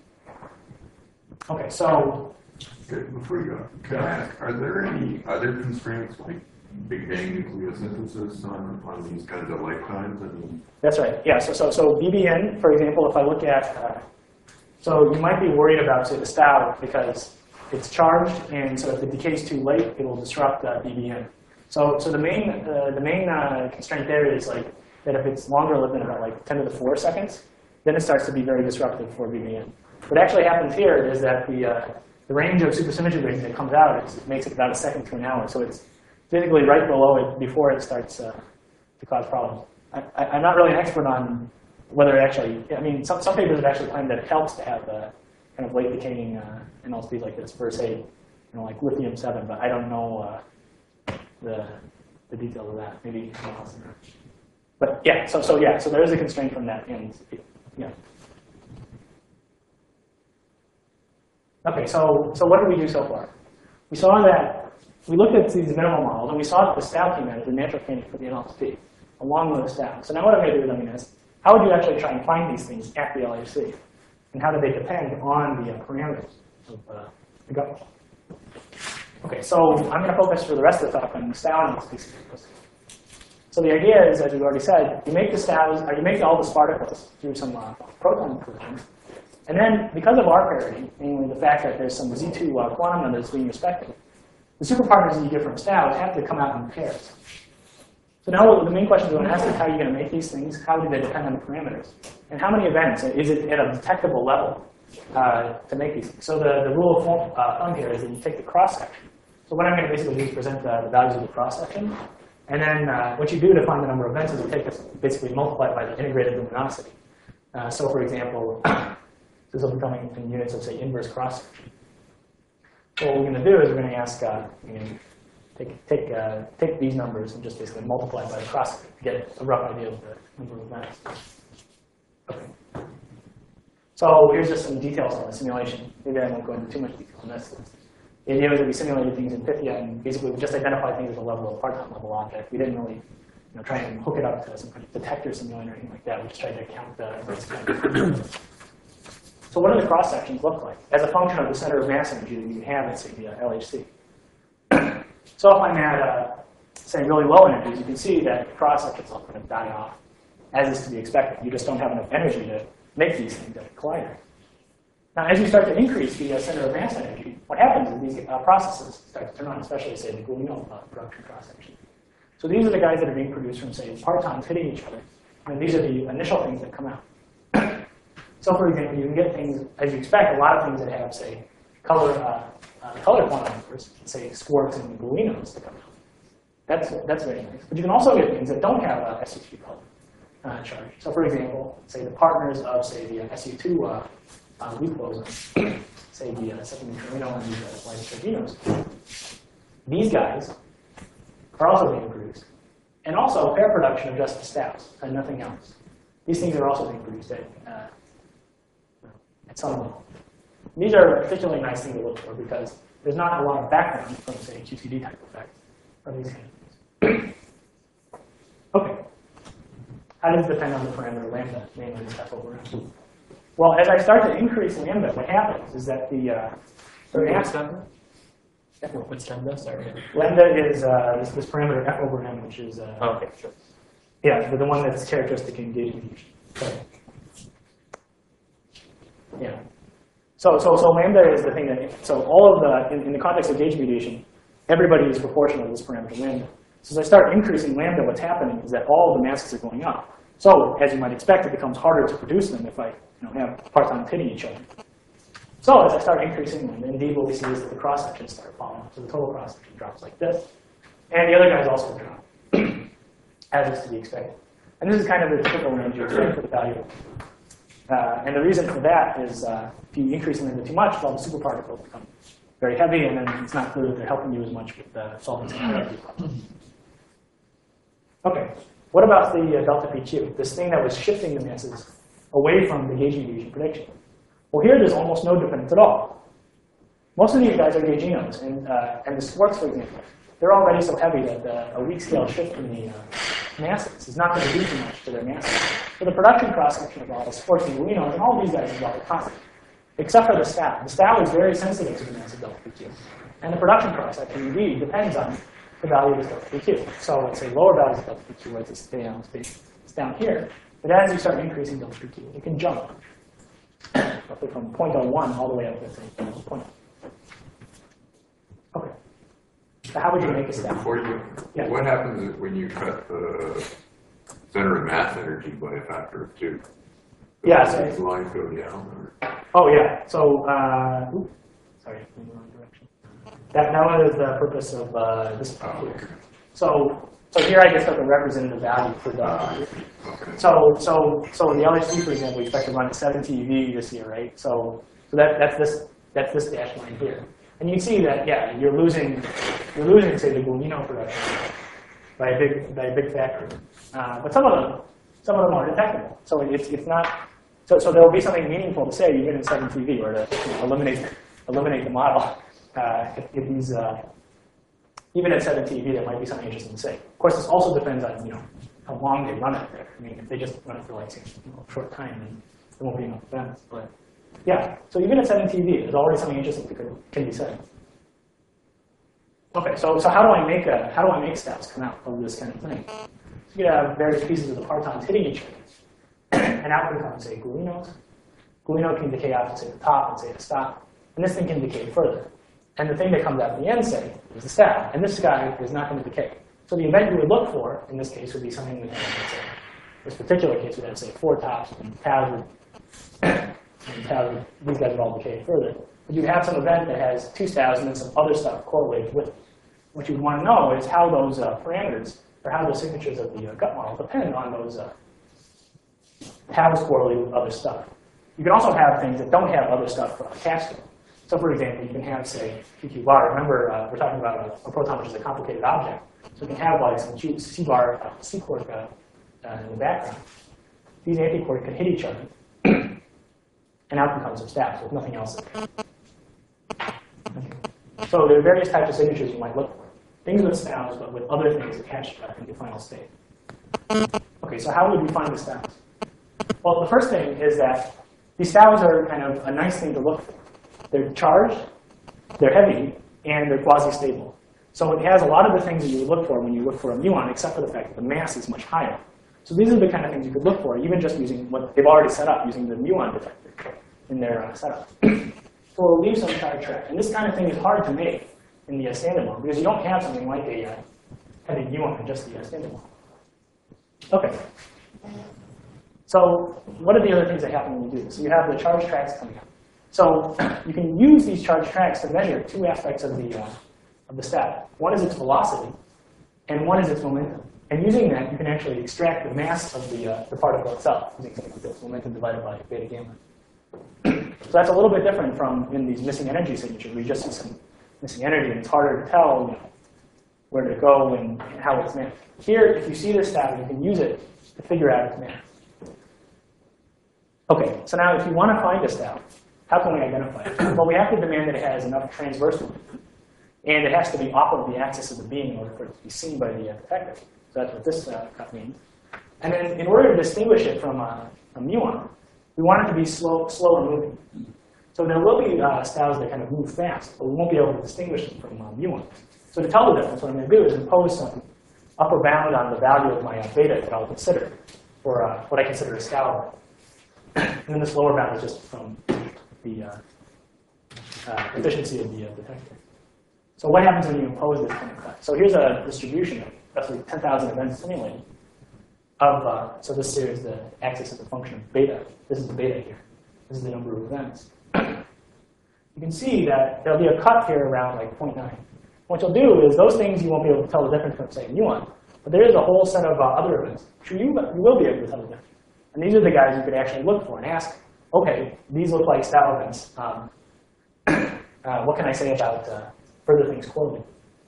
Okay, so. Okay, before you go, can I ask, are there any other constraints like Big Bang nucleosynthesis on, on these kinds of lifetimes? I mean, that's right. Yeah. So so so B B N, for example, if I look at, uh, so you might be worried about, say, the S T A U because it's charged, and so if it decays too late, it will disrupt uh, B B N. So so the main uh, the main uh, constraint there is like that if it's longer lived than about like ten to the four seconds, then it starts to be very disruptive for B B N. What actually happens here is that the uh, the range of supersymmetry breaking that comes out is, it makes it about a second to an hour. So it's physically right below it before it starts uh, to cause problems. I, I, I'm not really an expert on whether it actually, I mean, some, some papers have actually claimed that it helps to have uh, kind of late decaying uh, N L S Ps like this for, say, you know, like lithium seven, but I don't know uh, the, the details of that. Maybe someone else knows. But yeah, so, so yeah, so there is a constraint from that. And, yeah. Okay, so, so what did we do so far? We saw that we looked at these minimal models, and we saw that the S T A U came in as a natural candidate for the N L S P, along with the S T A U. So now what I'm going to do is I'm going to ask, how would you actually try and find these things at the L H C? And how do they depend on the uh, parameters of uh, the gut? Okay, so I'm going to focus for the rest of the talk on the S T A U and L S P. So the idea is, as we've already said, you make the S T A Us, or you make all the particles through some uh, proton collisions. And then, because of R parity, namely the fact that there's some Z two uh, quantum number that's being respected, the superpartners that you get from S T A Us have to come out in pairs. So now the main question we want to ask is how are you going to make these things? How do they depend on the parameters? And how many events? Is it at a detectable level uh, to make these things? So the, the rule of uh, thumb here is that you take the cross-section. So what I'm going to basically do is present the, the values of the cross-section. And then uh, what you do to find the number of events is you take this, basically multiply it by the integrated luminosity. Uh, so for example, this will be coming in units of, say, inverse cross-section. So what we're going to do is we're going to ask, uh, you know, take, take, uh, take these numbers and just basically multiply by the cross-section to get a rough idea of the number of events. Okay. So here's just some details on the simulation. Maybe I won't go into too much detail on this. The idea was that we simulated things in Pythia, and basically we just identified things at the level of parton level object. We didn't really, you know, try and hook it up to some kind of detector simulator or anything like that. We just tried to count the inverse kind of. So what do the cross sections look like as a function of the center of mass energy that you have at, say, the L H C? So if I'm at, uh, say, really low energies, you can see that the cross sections will kind of die off, as is to be expected. You just don't have enough energy to make these things at the collider. Now, as you start to increase the uh, center of mass energy, what happens is these uh, processes start to turn on, especially, say, the gluonal uh, production cross-section. So these are the guys that are being produced from, say, partons hitting each other And these are the initial things that come out. So for example, you can get things, as you expect, a lot of things that have, say, color uh, uh, color quantum numbers, say squarks and gluinos that come out. That's, that's very nice. But you can also get things that don't have a S U two color uh, charge. So for example, say the partners of, say, the S U two uh, uh, loop boson, say the uh, second neutrino and the uh, light charginos, these guys are also being produced. And also pair production of just the stabs and nothing else. These things are also being produced at, uh, at some level. These are a particularly nice thing to look for because there's not a lot of background from, say, Q C D type effects from these kind of things. OK. How does it depend on the parameter lambda, namely the f over m? Well, as I start to increase lambda, what happens is that the, uh, the mass lambda? What's lambda? Sorry. Lambda is uh, this, this parameter f over m, which is uh, Oh, okay, sure. yeah, the, the one that's characteristic in gauge mediation. So, yeah. So so so lambda is the thing that so all of the in, in the context of gauge mediation, everybody is proportional to this parameter lambda. So as I start increasing lambda, what's happening is that all of the masses are going up. So as you might expect, it becomes harder to produce them if I you know, have partons hitting each other. So as I start increasing lambda, indeed what we see is that the cross sections start falling. So the total cross section drops like this, and the other guys also drop, as is to be expected. And this is kind of the typical range you expect for the value. Uh, and the reason for that is uh, if you increase lambda too much, well, the superparticles become very heavy, and then it's not clear that they're helping you as much with the solvents and energy problems. Okay, what about the uh, delta P Q, this thing that was shifting the masses away from the gauge mediation prediction? Well, here there's almost no dependence at all. Most of these guys are gauginos, and, uh, and the squarks, for example, they're already so heavy that uh, a weak scale shift in the uh, masses is not going to do too much to their masses. So the production cross-section of all the squarks and gluinos, and all of these guys is about the constant, except for the stat. The stat is very sensitive to the mass of delta P Q. And the production cross-section, indeed, depends on the value of this delta P Q. So let's say lower values of delta P Q, where it's stay down, stay, it's down here. But as you start increasing delta P Q, it can jump roughly from zero point zero one all the way up to say zero point zero. Okay. So how would you make a stat? Before you, Yeah. what happens when you cut the center of mass energy by a factor of two? Yeah, Does so- these lines go down? Or? Oh yeah. So uh, oops, sorry, in the wrong direction. That that one is the purpose of uh, this part Oh, here. okay. So so here I just took a representative value for the. Okay. So so so in the L H C, for example, we expect to run at seven T eV this year, right? So so that that's this that's this dashed line here, and you can see that yeah, you're losing you're losing say the gluino production by a big by a big factor, uh, but some of them some of them are detectable. So it's it's not. So, so there will be something meaningful to say even in seven T eV, or to you know, eliminate eliminate the model. Uh, if, if these, uh, even at seven T eV, there might be something interesting to say. Of course, this also depends on you know how long they run it there. I mean, if they just run it for like you know, a short time, then there won't be enough events. But yeah, so even at seven T eV, there's already something interesting that could, can be said. Okay, so so how do I make a how do I make stats come out of this kind of thing? So you could have various pieces of the partons hitting each other. And out can come, say, gluinos. Gluino can decay out to, say, the top and say, the stop. And this thing can decay further. And the thing that comes out at the end, say, is the stat. And this guy is not going to decay. So the event you would look for, in this case, would be something that has, let's say, this particular case would have, say, four tops, and tabs would, and tabs would, these guys would all decay further. But you'd have some event that has two stabs and then some other stuff correlated with it. What you'd want to know is how those uh, parameters, or how the signatures of the uh, gut model depend on those uh, tabs correlated with other stuff. You can also have things that don't have other stuff attached to them. So for example, you can have, say, Q Q bar. Remember, uh, we're talking about a, a proton, which is a complicated object. So you can have like some C bar, uh, C quark uh, uh, in the background. These antiquarks can hit each other. And out can come some stats with nothing else in there. Okay. So there are various types of signatures you might look for. Things with stats, but with other things attached uh, in the final state. Okay, so how would we find the stats? Well, the first thing is that these stats are kind of a nice thing to look for. They're charged, they're heavy, and they're quasi-stable. So it has a lot of the things that you would look for when you look for a muon, except for the fact that the mass is much higher. So these are the kind of things you could look for, even just using what they've already set up, using the muon detector in their uh, setup. So we'll leave some charge track. And this kind of thing is hard to make in the uh, standard model, because you don't have something like a uh, heavy muon in just the uh, standard model. Okay. So what are the other things that happen when you do this? So you have the charge tracks coming up. So you can use these charge tracks to measure two aspects of the, uh, of the stat. One is its velocity, and one is its momentum. And using that, you can actually extract the mass of the, uh, the particle itself, using something like this, momentum divided by beta gamma. So that's a little bit different from in these missing energy signatures, where you just see some missing energy, and it's harder to tell, you know, where to go and how it's mapped. Here, if you see this stat, you can use it to figure out its mass. OK, so now if you want to find a stat, how can we identify it? Well, we have to demand that it has enough transversal, and it has to be off of the axis of the beam in order for it to be seen by the uh, detector. So that's what this uh, cut means. And then in order to distinguish it from uh, a muon, we want it to be slow, slower moving. So there will be uh, styles that kind of move fast, but we won't be able to distinguish them from uh, muon. So to tell the difference, what I'm going to do is impose some upper bound on the value of my uh, beta that I'll consider, or uh, what I consider a style. And then this lower bound is just from the uh, uh, efficiency of the uh, detector. So what happens when you impose this kind of cut? So here's a distribution of roughly ten thousand events simulated. Of, uh, so this here is the axis of the function of beta. This is the beta here. This is the number of events. You can see that there'll be a cut here around like zero point nine. What you'll do is those things you won't be able to tell the difference from, say, muon. But there is a whole set of uh, other events. Sure, you, you will be able to tell the difference. And these are the guys you could actually look for and ask, OK, these look like style events. Um, uh, what can I say about uh, further things quoted?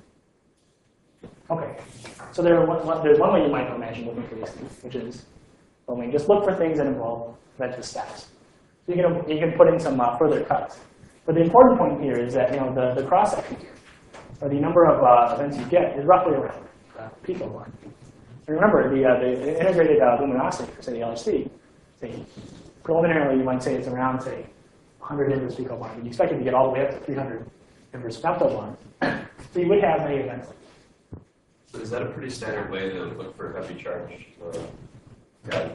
OK, so there are one, one, there's one way you might imagine looking for these things, which is, well, we just look for things that involve event stats. So you can, you can put in some uh, further cuts. But the important point here is that, you know, the, the cross-section here, or the number of uh, events you get, is roughly around uh, picobar. And remember, the, uh, the integrated uh, luminosity for, say, the L H C, say, preliminarily, you might say it's around, say, one hundred inverse picobar. But you expect it to get all the way up to three hundred inverse femtobar. So you would have many events. So is that a pretty standard way to look for heavy charge? Uh, yeah.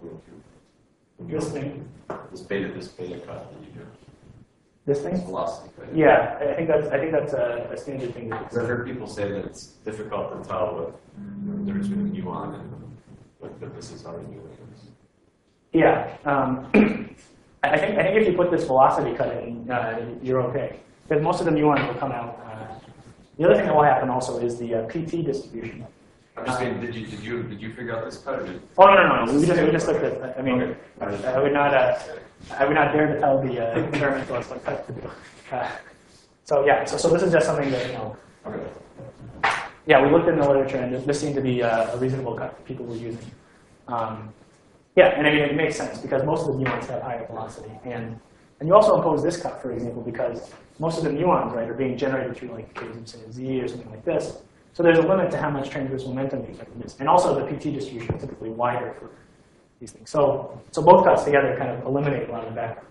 This thing. This beta, this beta cut that you do. This thing? Velocity. Right? Yeah, I think that's I think that's a, a standard thing. I've heard people say that it's difficult to tell what the difference between the muon and what that this is already doing. Yeah, um, I think I think if you put this velocity cut in, uh, you're okay, because most of the muons will come out. Uh, the other thing that will happen also is the uh, P T distribution. I'm just saying, did you did you did you figure out this cut? Or did Oh no no no! We just we just looked at. I mean, okay. I would not uh, I would not dare to tell the uh, experimentalists what cut to do. Uh, so yeah, so so this is just something that you know. Okay. Yeah, we looked in the literature, and this seemed to be uh, a reasonable cut that people were using. Um, yeah, and I mean it makes sense because most of the muons have higher velocity, and and you also impose this cut, for example, because most of the muons, right, are being generated through like say a Z or something like this. So there's a limit to how much transverse momentum you can use. And also the P T distribution is typically wider for these things. So, so both cuts together kind of eliminate a lot of the background.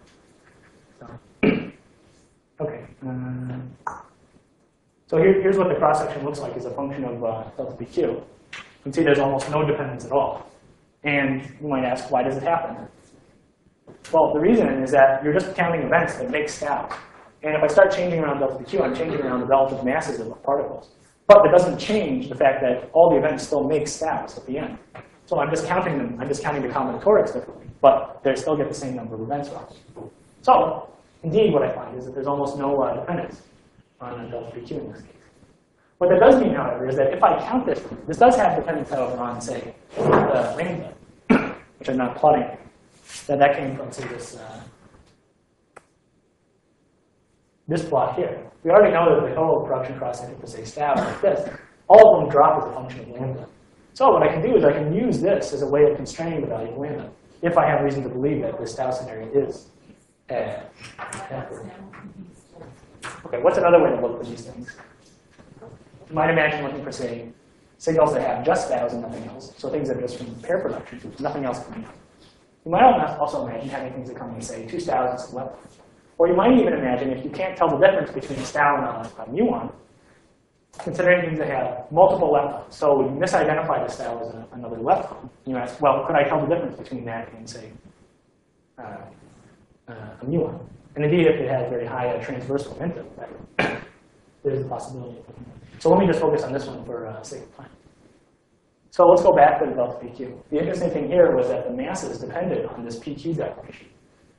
So, OK. Um, so here, here's what the cross-section looks like as a function of uh, delta P Q. You can see there's almost no dependence at all. And you might ask, why does it happen? Well, the reason is that you're just counting events that make styles. And if I start changing around delta P Q, I'm changing around the relative masses of the particles. But it doesn't change the fact that all the events still make stats at the end. So I'm just counting them. I'm just counting the combinatorics differently. But they still get the same number of events roughly. So indeed, what I find is that there's almost no uh, dependence on delta P Q in this case. What that does mean, however, is that if I count this, this does have dependence, however, on, say, the lambda, which I'm not plotting. That that came from, say, this uh, this plot here. We already know that the total production cross-section for, say, stab like this, all of them drop as a function of lambda. So what I can do is I can use this as a way of constraining the value of lambda, if I have reason to believe that this Tau scenario is uh, accurate. OK, what's another way to look for these things? You might imagine looking for, say, signals that have just Taus and nothing else, so things that are just from pair production, nothing else coming out. You might also imagine having things that come in, say, two Taus and some leptons. Or you might even imagine, if you can't tell the difference between a Tau and a, a muon, considering things that have multiple leptons. So you misidentify the Tau as a, another lepton. You ask, well, could I tell the difference between that and, say, uh, uh, a muon? And indeed, if it has very high uh, transverse momentum, there's a possibility. So let me just focus on this one for uh, sake of time. So let's go back to the delta P Q. The interesting thing here was that the masses depended on this P Q declaration.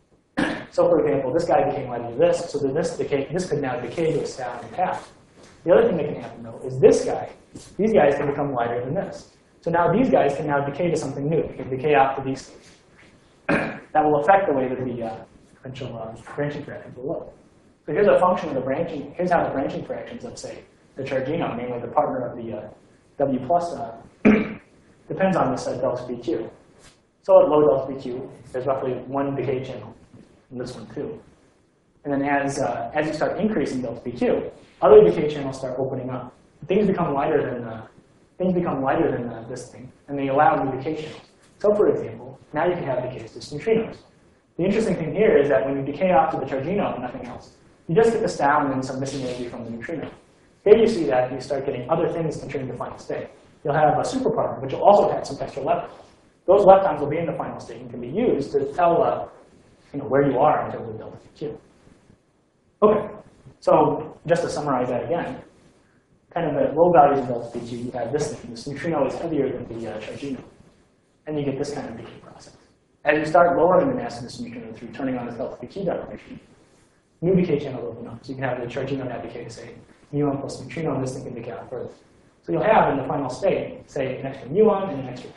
So for example, this guy became lighter than this, so then this, decay, this could now decay to a static path. The other thing that can happen, though, is this guy, these guys can become lighter than this. So now these guys can now decay to something new. They can decay out to these things. That will affect the way that the uh, potential uh, branching fractions will look. So here's a function of the branching, here's how the branching fractions of, say, the chargino, namely the partner of the uh, W plus, uh, depends on this uh, delta P Q. So at low delta P Q, there's roughly one decay channel, and this one too. And then as, uh, as you start increasing delta P Q, other decay channels start opening up. Things become lighter than, uh, things become lighter than uh, this thing, and they allow new decay channels. So for example, now you can have decays to neutrinos. The interesting thing here is that when you decay off to the chargino and nothing else, you just get this down and then some missing energy from the neutrino. Here you see that you start getting other things entering the final state. You'll have a superparticle, but you'll also have some extra leptons. Those leptons will be in the final state and can be used to tell uh, you know, where you are in terms of delta P Q. Okay, so just to summarize that again, kind of at low values of delta P Q, you have this thing. This neutrino is heavier than the uh, chargino. And you get this kind of decay process. As you start lowering the mass of this neutrino through turning on this delta P Q declaration, new decay channels open up. So you can have the chargino now decay to, say, muon plus neutrino, and this thing can decay out further. So you'll have in the final state, say, an extra muon and an extra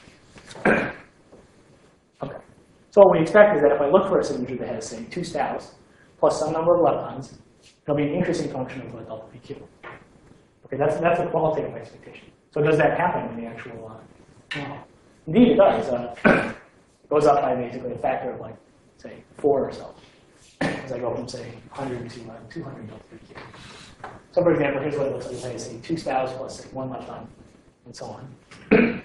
path. Okay. So what we expect is that if I look for a signature that has, say, two status plus some number of leptons, it'll be an increasing function of the delta P Q. Okay, that's that's a qualitative expectation. So does that happen in the actual uh, model? Indeed, it does. Uh, it goes up by basically a factor of, like, say, four or so, as I go from, say, one hundred to uh, two hundred delta P Q. So, for example, here's what it looks like. Say, say two status plus, say, one lepton, and so on.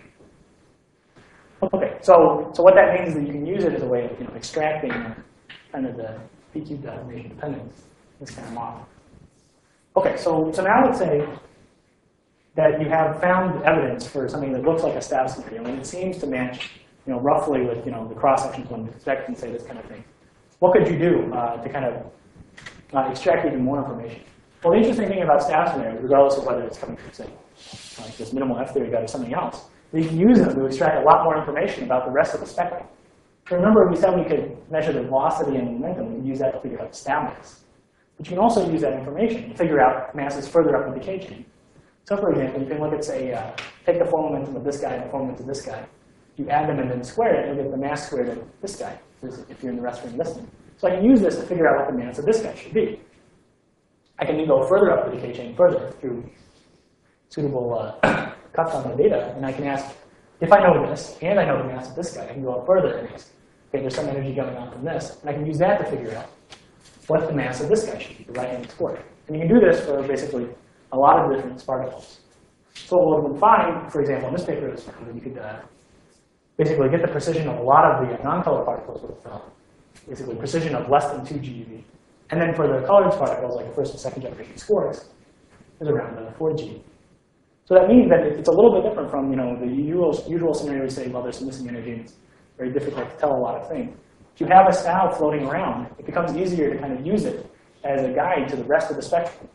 Okay, so so what that means is that you can use it as a way of, you know, extracting uh, kind of the P Q declaration dependence, this kind of model. Okay, so so now let's say that you have found evidence for something that looks like a status scenario, and it seems to match, you know, roughly with, you know, the cross sections one would expect and say this kind of thing. What could you do uh, to kind of uh, extract even more information? Well, the interesting thing about status scenarios, regardless of whether it's coming from, say, like this minimal F theory guy or something else, we can use them to extract a lot more information about the rest of the spectrum. So remember, we said we could measure the velocity and momentum and use that to figure out the Stau mass. But you can also use that information to figure out masses further up the decay chain. So for example, you can look at, say, uh, take the form momentum of this guy and the form momentum of this guy. You add them and then square it, and you get the mass squared of this guy, if you're in the rest frame listing. So I can use this to figure out what the mass of this guy should be. I can then go further up the decay chain further through suitable uh, cuts on the data, and I can ask, if I know this, and I know the mass of this guy, I can go up further and ask, okay, there's some energy going on from this, and I can use that to figure out what the mass of this guy should be, the right-hand square. And you can do this for basically a lot of different particles. So what we would find, for example, in this paper, is you could uh, basically get the precision of a lot of the non-colored particles with uh, basically precision of less than two G eV. And then for the colored particles, like the first and second generation quarks, is around uh, four G. So that means that it's a little bit different from, you know, the usual, usual scenario we say, well, there's some missing energy, and it's very difficult to tell a lot of things. If you have a Stau floating around, it becomes easier to kind of use it as a guide to the rest of the spectrum.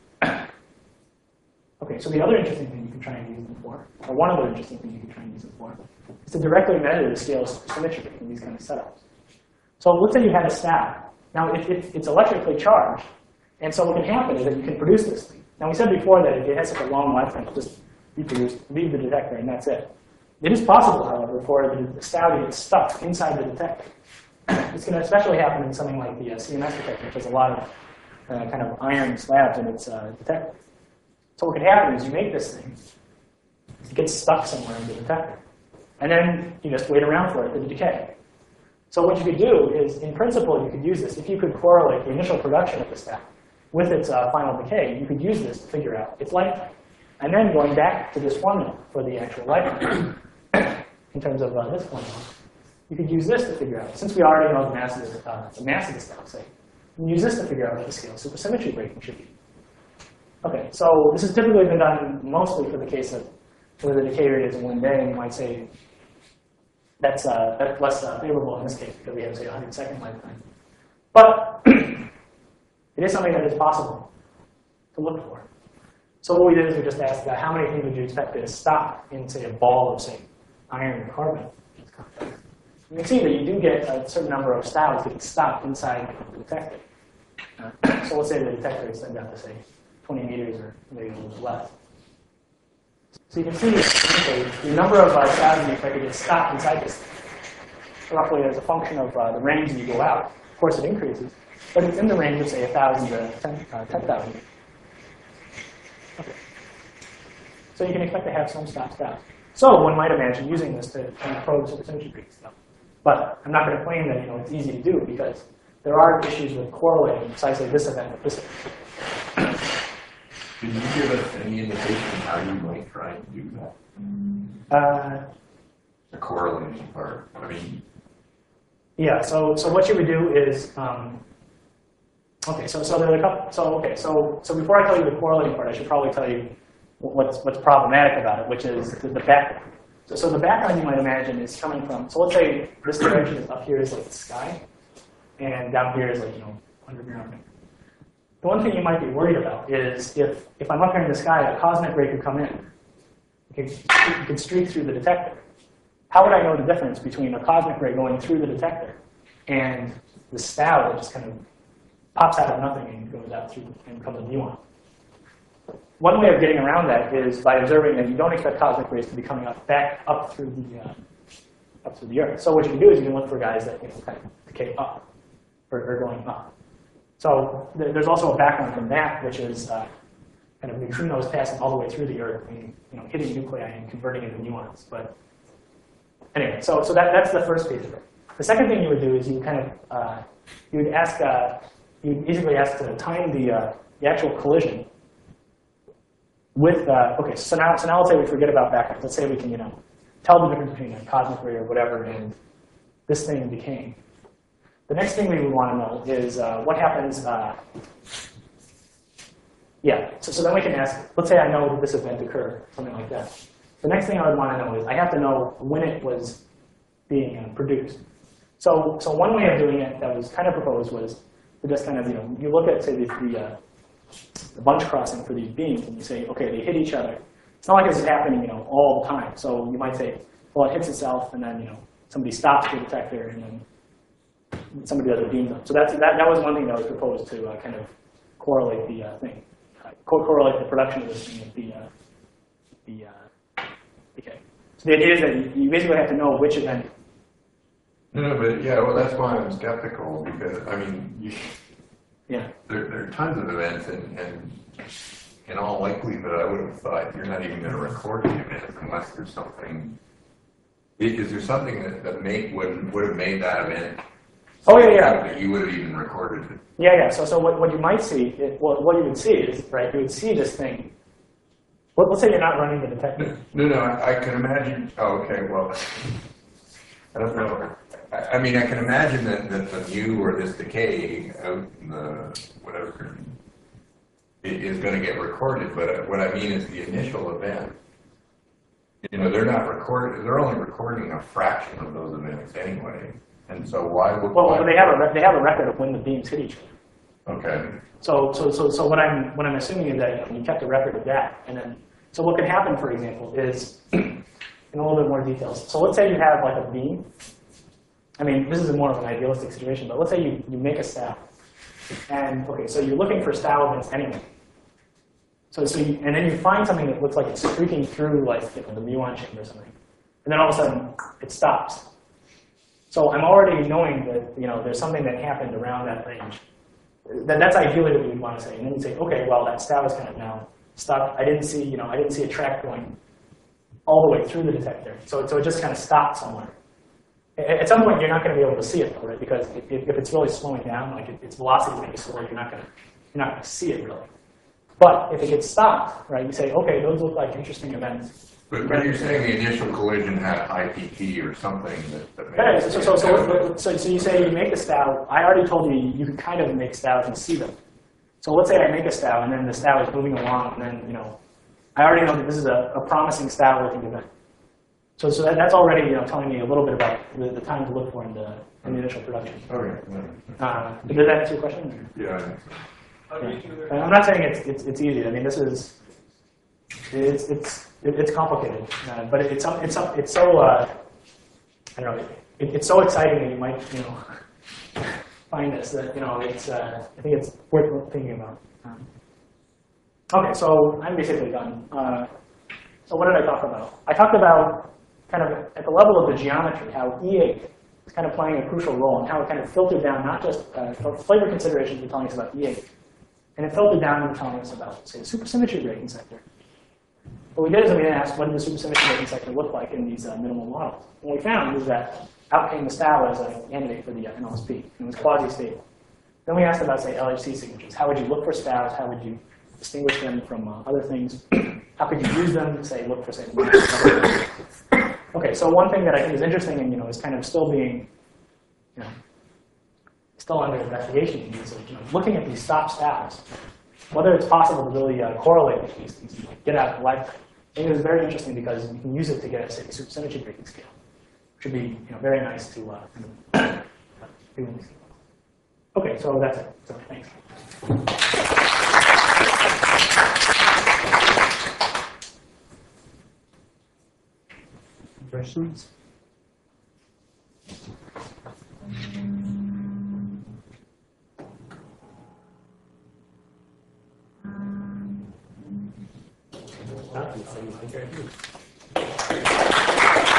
Okay, so the other interesting thing you can try and use them for, or one other interesting thing you can try and use them for, is to directly measure the scale of supersymmetry in these kind of setups. So let's say you had a Stau. Now, if, if it's electrically charged, and so what can happen is that you can produce this thing. Now, we said before that if it has such a long lifetime, it'll just be produced, leave the detector, and that's it. It is possible, however, for the, the Stau to get stuck inside the detector. It's going to especially happen in something like the uh, C M S detector, which has a lot of uh, kind of iron slabs in its uh, detector. So what can happen is you make this thing, it gets stuck somewhere in the detector, and then you just wait around for it to decay. So what you could do is, in principle, you could use this. If you could correlate the initial production of the Stau with its uh, final decay, you could use this to figure out its lifetime. And then going back to this formula for the actual lifetime, in terms of uh, this formula, you could use this to figure out, since we already know the mass of the, uh, the mass of the Stau, say, you can use this to figure out what the scale of supersymmetry breaking should be. Okay, so this has typically been done mostly for the case of where the decay rate is in one day, and you might say that's, uh, that's less uh, favorable in this case because we have, say, a one hundred second lifetime. But it is something that is possible to look for. So what we did is we just asked uh, how many things would you expect to stop in, say, a ball of, say, iron or carbon. You can see that you do get a certain number of styles getting stopped inside the detector. Uh, so let's say the detector is sent out to, say, twenty meters or maybe a little less. So you can see okay, the number of uh, styles you expect to get stopped inside this roughly as a function of uh, the range as you go out. Of course, it increases, but it's in the range of, say, one thousand to ten thousand. Okay. So you can expect to have some stop styles. So one might imagine using this to kind of probe supersymmetry stuff. But I'm not going to claim that you know it's easy to do because there are issues with correlating precisely this event with this event. Can you give us any indication how you might try and do that? Uh, The correlation part. I mean, yeah. So so what you would do is um, okay. So so there are a couple. So okay. So so before I tell you the correlating part, I should probably tell you what's what's problematic about it, which is the, the background. So, so the background you might imagine is coming from. So let's say this direction is up here is like the sky, and down here is like you know underground. The one thing you might be worried about is if if I'm up here in the sky, a cosmic ray could come in. It could, it could streak through the detector. How would I know the difference between a cosmic ray going through the detector and the style that just kind of pops out of nothing and goes out through and becomes a muon? One way of getting around that is by observing that you don't expect cosmic rays to be coming up back up through the uh, up through the Earth. So what you can do is you can look for guys that you know, kind of decay up or, or going up. So th there's also a background from that, which is uh, kind of neutrinos passing all the way through the Earth and you know hitting nuclei and converting into muons. But anyway, so so that that's the first piece of it. The second thing you would do is you kind of uh, you would ask uh, you would basically ask to time the uh, the actual collision. With uh, okay, so now so now let's say we forget about backgrounds. Let's say we can you know tell the difference between a cosmic ray or whatever and this thing decaying. The next thing we would want to know is uh, what happens. Uh, yeah, so so then we can ask. Let's say I know that this event occurred, something like that. The next thing I would want to know is I have to know when it was being uh, produced. So so one way of doing it that was kind of proposed was to just kind of you know you look at say the, the uh, the bunch crossing for these beams, and you say, okay, they hit each other. It's not like this is happening, you know, all the time. So you might say, well, it hits itself, and then you know somebody stops the detector, and then somebody does a beam up. So that's that. That was one thing that was proposed to uh, kind of correlate the uh, thing, uh, co correlate the production of this thing with the uh, the uh, decay. So the idea is that you, you basically have to know which event. no, no, but yeah, well, that's why I'm skeptical because I mean, you, Yeah. there, there are tons of events, and, and in all likelihood, I would have thought you're not even going to record the event unless there's something. Is there something that, that made would would have made that event? Oh yeah, yeah. That you would have even recorded it. Yeah, yeah. So, so what, what you might see, it, what, what you would see is, right, you would see this thing. Let, let's say you're not running the detector. No, no, I, I can imagine. Oh, okay, well, I don't know. I, I mean, I can imagine that, that the mu or this decay out in the whatever it is going to get recorded. But what I mean is the initial event. You know, they're not recording. They're only recording a fraction of those events anyway. And so why would? Well, why, they have a they have a record of when the beams hit each other. Okay. So, so, so, so what I'm what I'm assuming is that you, know, you kept a record of that, and then so what could happen, for example, is in a little bit more details. So let's say you have like a beam. I mean, this is more of an idealistic situation, but let's say you you make a style, and okay, so you're looking for style events anyway. So, so you, and then you find something that looks like it's streaking through like you know, the muon chain or something, and then all of a sudden it stops. So I'm already knowing that you know there's something that happened around that range. That, that's ideally what you would want to say, and then you say, okay, well that style is kind of now stuck. I didn't see you know I didn't see a track going all the way through the detector, so so it just kind of stopped somewhere. At, at some point you're not going to be able to see it, though, right? Because if, if it's really slowing down, like it, its velocity is going to be slow, you're not going to you're not going to see it really. But if it gets stopped, right, you say, okay, those look like interesting events. But, but you're saying the initial collision had I P T or something that, that made Yeah, it so, so, so, so, so you say you make a style. I already told you you can kind of make styles and see them. So let's say I make a style, and then the style is moving along, and then, you know, I already know that this is a, a promising style-looking event. So, so that, that's already, you know, telling me a little bit about the, the time to look for in the, in the initial production. Okay. Uh, did that answer your question? Yeah. Yeah. I'm not saying it's, it's, it's easy. I mean, this is, it's it's it's complicated, uh, but it's it's it's so uh, I don't know. It, it's so exciting that you might you know find this that you know it's uh, I think it's worth thinking about. Um, okay, so I'm basically done. Uh, so what did I talk about? I talked about kind of at the level of the geometry how E eight is kind of playing a crucial role and how it kind of filtered down not just uh, flavor considerations were telling us about E eight, and it filtered down and telling us about say the supersymmetry breaking sector. What we did is we asked what did the supersymmetry breaking sector look like in these uh, minimal models. And what we found is that out came the style as a candidate for the uh, N L S P. It was quasi-stable. Then we asked about, say, L H C signatures. How would you look for styles? How would you distinguish them from uh, other things? How could you use them to, say, look for, say, okay, so one thing that I think is interesting and, you know, is kind of still being, you know, still under investigation is, you know, looking at these stop styles, whether it's possible to really uh, correlate with these things, like get out of the lifetime. I think it's very interesting because you can use it to get, say, a supersymmetry breaking scale. Which would be, you know, very nice to uh, kind of do in these. Okay, so that's it. So thanks. Questions? That is something I can do.